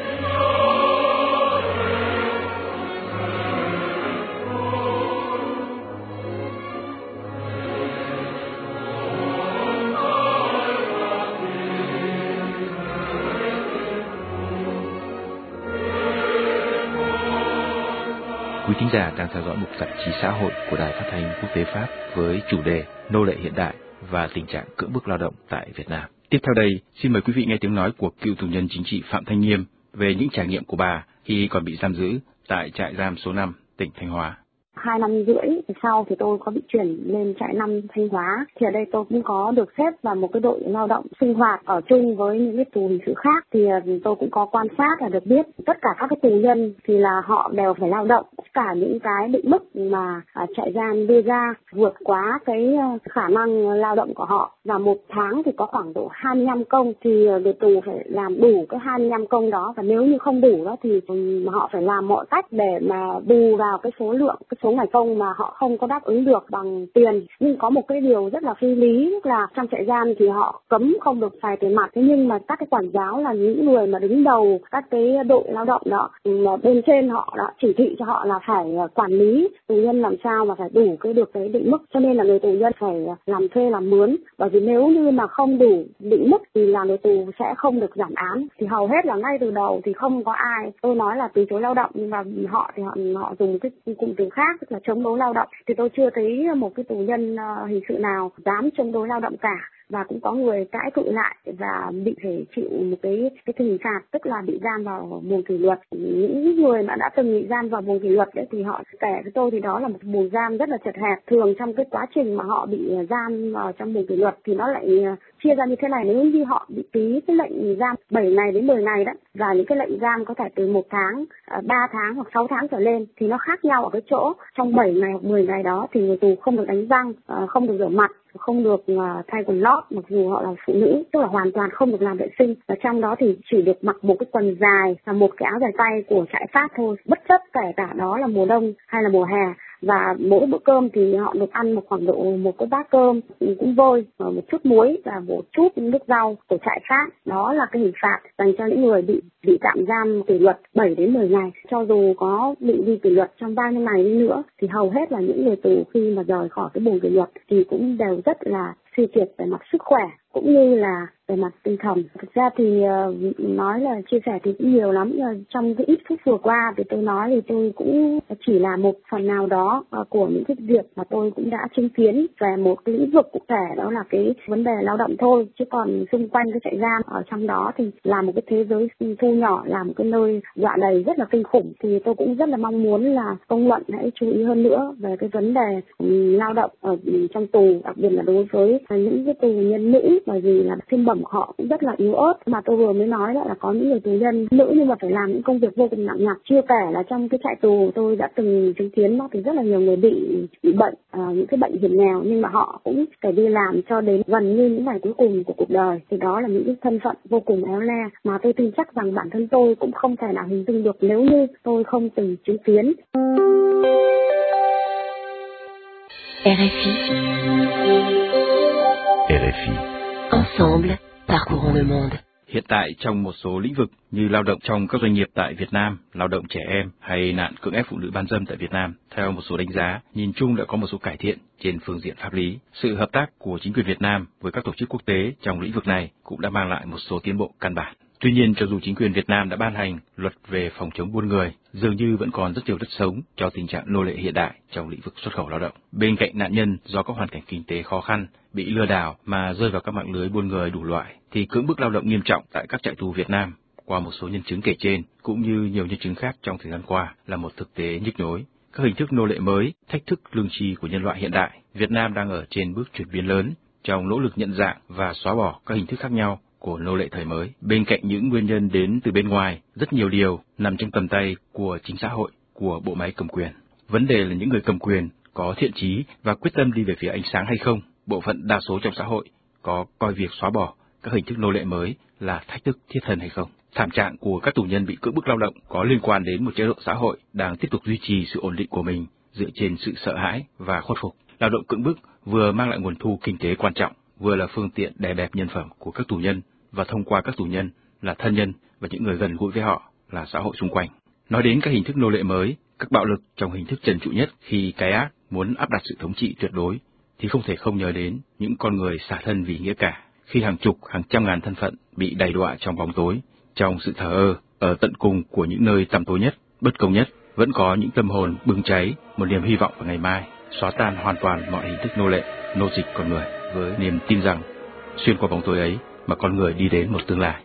Quý thính giả đang theo dõi mục giải trí xã hội của Đài Phát thanh Quốc tế Pháp với chủ đề Nô lệ hiện đại và tình trạng cưỡng bức lao động tại Việt Nam. Tiếp theo đây, xin mời quý vị nghe tiếng nói của cựu tù nhân chính trị Phạm Thanh Nghiêm về những trải nghiệm của bà khi còn bị giam giữ tại trại giam số năm, tỉnh Thanh Hóa. Hai năm rưỡi sau thì tôi có bị chuyển lên trại năm Thanh Hóa. Thì ở đây tôi cũng có được xếp vào một cái đội lao động sinh hoạt ở chung với những cái tù hình sự khác. Thì tôi cũng có quan sát và được biết tất cả các cái tù nhân thì là họ đều phải lao động. Tất cả những cái định mức mà trại giam đưa ra vượt quá cái khả năng lao động của họ. Và một tháng thì có khoảng độ hai mươi lăm công thì người tù phải làm đủ cái hai mươi lăm công đó. Và nếu như không đủ đó thì họ phải làm mọi cách để mà bù vào cái số lượng, cái số ngày công mà họ không có đáp ứng được bằng tiền. Nhưng có một cái điều rất là phi lý, tức là trong trại giam thì họ cấm không được xài tiền mặt. Thế nhưng mà các cái quản giáo là những người mà đứng đầu các cái đội lao động đó, mà bên trên họ đã chỉ thị cho họ là phải quản lý tù nhân làm sao mà phải đủ cái được cái định mức. Cho nên là người tù nhân phải làm thuê làm mướn. Bởi vì nếu như mà không đủ định mức thì là người tù sẽ không được giảm án. Thì hầu hết là ngay từ đầu thì không có ai, tôi nói là từ chối lao động, nhưng mà họ thì họ, họ dùng cái cụm từ khác, tức là chống đối lao động. Thì tôi chưa thấy một cái tù nhân uh, hình sự nào dám chống đối lao động cả. Và cũng có người cãi cự lại và bị phải chịu một cái cái hình phạt, tức là bị giam vào buồng kỷ luật. Những người mà đã từng bị giam vào buồng kỷ luật đấy thì họ kể với tôi thì đó là một buồng giam rất là chật hẹp. Thường trong cái quá trình mà họ bị giam vào trong buồng kỷ luật thì nó lại chia ra như thế này. Nếu như họ bị ký cái lệnh giam bảy ngày đến mười ngày đó, và những cái lệnh giam có thể từ một tháng, ba tháng hoặc sáu tháng trở lên, thì nó khác nhau ở cái chỗ trong bảy ngày hoặc mười ngày đó thì người tù không được đánh răng, không được rửa mặt, không được thay quần lót mặc dù họ là phụ nữ, tức là hoàn toàn không được làm vệ sinh. Và trong đó thì chỉ được mặc một cái quần dài và một cái áo dài tay của trại Pháp thôi, bất chấp kể cả đó là mùa đông hay là mùa hè. Và mỗi bữa cơm thì họ được ăn một khoảng độ một cái bát cơm cũng vôi, một chút muối và một chút nước rau của trại Pháp. Đó là cái hình phạt dành cho những người bị bị tạm giam kỷ luật bảy đến mười ngày. Cho dù có bị đi kỷ luật trong bao nhiêu ngày đi nữa thì hầu hết là những người tù khi mà rời khỏi cái buồng kỷ luật thì cũng đều rất là suy kiệt về mặt sức khỏe cũng như là về mặt tinh thần. Thực ra thì uh, nói là chia sẻ thì cũng nhiều lắm. Trong cái ít phút vừa qua thì tôi nói thì tôi cũng chỉ là một phần nào đó uh, của những cái việc mà tôi cũng đã chứng kiến về một cái lĩnh vực cụ thể, đó là cái vấn đề lao động thôi. Chứ còn xung quanh cái trại giam ở trong đó thì là một cái thế giới thu nhỏ, là một cái nơi dọa đầy rất là kinh khủng. Thì tôi cũng rất là mong muốn là công luận hãy chú ý hơn nữa về cái vấn đề um, lao động ở um, trong tù, đặc biệt là đối với uh, những cái tù nhân nữ, bởi vì là thiên bẩm họ cũng rất là yếu ớt. Mà tôi vừa mới nói là có những người tù nhân nữ nhưng mà phải làm những công việc vô cùng nặng nhọc. Chưa kể là trong cái trại tù tôi đã từng chứng kiến đó, thì rất là nhiều người bị bị bệnh, à, những cái bệnh hiểm nghèo, nhưng mà họ cũng phải đi làm cho đến gần như những ngày cuối cùng của cuộc đời. Thì đó là những cái thân phận vô cùng éo le mà tôi tin chắc rằng bản thân tôi cũng không thể nào hình dung được nếu như tôi không từng chứng kiến. rờ ép i rờ ép i Ensemble, parcourons le monde. Hiện tại trong một số lĩnh vực như lao động trong các doanh nghiệp tại Việt Nam, lao động trẻ em hay nạn cưỡng ép phụ nữ bán dâm tại Việt Nam, theo một số đánh giá, nhìn chung đã có một số cải thiện trên phương diện pháp lý. Sự hợp tác của chính quyền Việt Nam với các tổ chức quốc tế trong lĩnh vực này cũng đã mang lại một số tiến bộ căn bản. Tuy nhiên, cho dù chính quyền Việt Nam đã ban hành luật về phòng chống buôn người, dường như vẫn còn rất nhiều đất sống cho tình trạng nô lệ hiện đại trong lĩnh vực xuất khẩu lao động. Bên cạnh nạn nhân do các hoàn cảnh kinh tế khó khăn, bị lừa đảo mà rơi vào các mạng lưới buôn người đủ loại, thì cưỡng bức lao động nghiêm trọng tại các trại tù Việt Nam, qua một số nhân chứng kể trên, cũng như nhiều nhân chứng khác trong thời gian qua, là một thực tế nhức nhối. Các hình thức nô lệ mới, thách thức lương tri của nhân loại hiện đại, Việt Nam đang ở trên bước chuyển biến lớn trong nỗ lực nhận dạng và xóa bỏ các hình thức khác nhau của nô lệ thời mới. Bên cạnh những nguyên nhân đến từ bên ngoài, rất nhiều điều nằm trong tầm tay của chính xã hội, của bộ máy cầm quyền. Vấn đề là những người cầm quyền có thiện chí và quyết tâm đi về phía ánh sáng hay không. Bộ phận đa số trong xã hội có coi việc xóa bỏ các hình thức nô lệ mới là thách thức thiết thân hay không? Thảm trạng của các tù nhân bị cưỡng bức lao động có liên quan đến một chế độ xã hội đang tiếp tục duy trì sự ổn định của mình dựa trên sự sợ hãi và khuất phục. Lao động cưỡng bức vừa mang lại nguồn thu kinh tế quan trọng, vừa là phương tiện đè bẹp nhân phẩm của các tù nhân, và thông qua các tù nhân là thân nhân và những người gần gũi với họ là xã hội xung quanh. Nói đến các hình thức nô lệ mới, các bạo lực trong hình thức trần trụi nhất khi cái ác muốn áp đặt sự thống trị tuyệt đối, thì không thể không nhớ đến những con người xả thân vì nghĩa cả. Khi hàng chục, hàng trăm ngàn thân phận bị đày đọa trong bóng tối, trong sự thờ ơ, ở tận cùng của những nơi tăm tối nhất, bất công nhất, vẫn có những tâm hồn bừng cháy một niềm hy vọng vào ngày mai, xóa tan hoàn toàn mọi hình thức nô lệ, nô dịch con người, với niềm tin rằng xuyên qua bóng tối ấy mà con người đi đến một tương lai.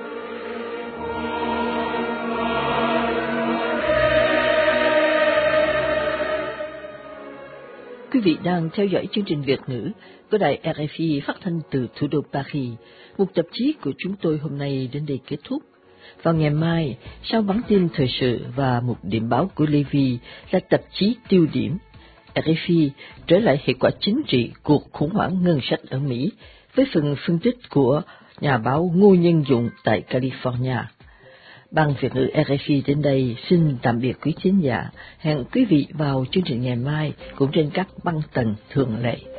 Quý vị đang theo dõi chương trình Việt ngữ của đài rờ ép i phát thanh từ thủ đô Paris. Một tạp chí của chúng tôi hôm nay đến đây kết thúc. Vào ngày mai, sau bản tin thời sự và một điểm báo của Levy là tạp chí tiêu điểm, rờ ép i trở lại hệ quả chính trị cuộc khủng hoảng ngân sách ở Mỹ với phần phân tích của nhà báo Ngô Nhân Dụng tại California. Ban Việt ngữ rờ ép i đến đây xin tạm biệt quý thính giả. Hẹn quý vị vào chương trình ngày mai cũng trên các băng tần thường lệ.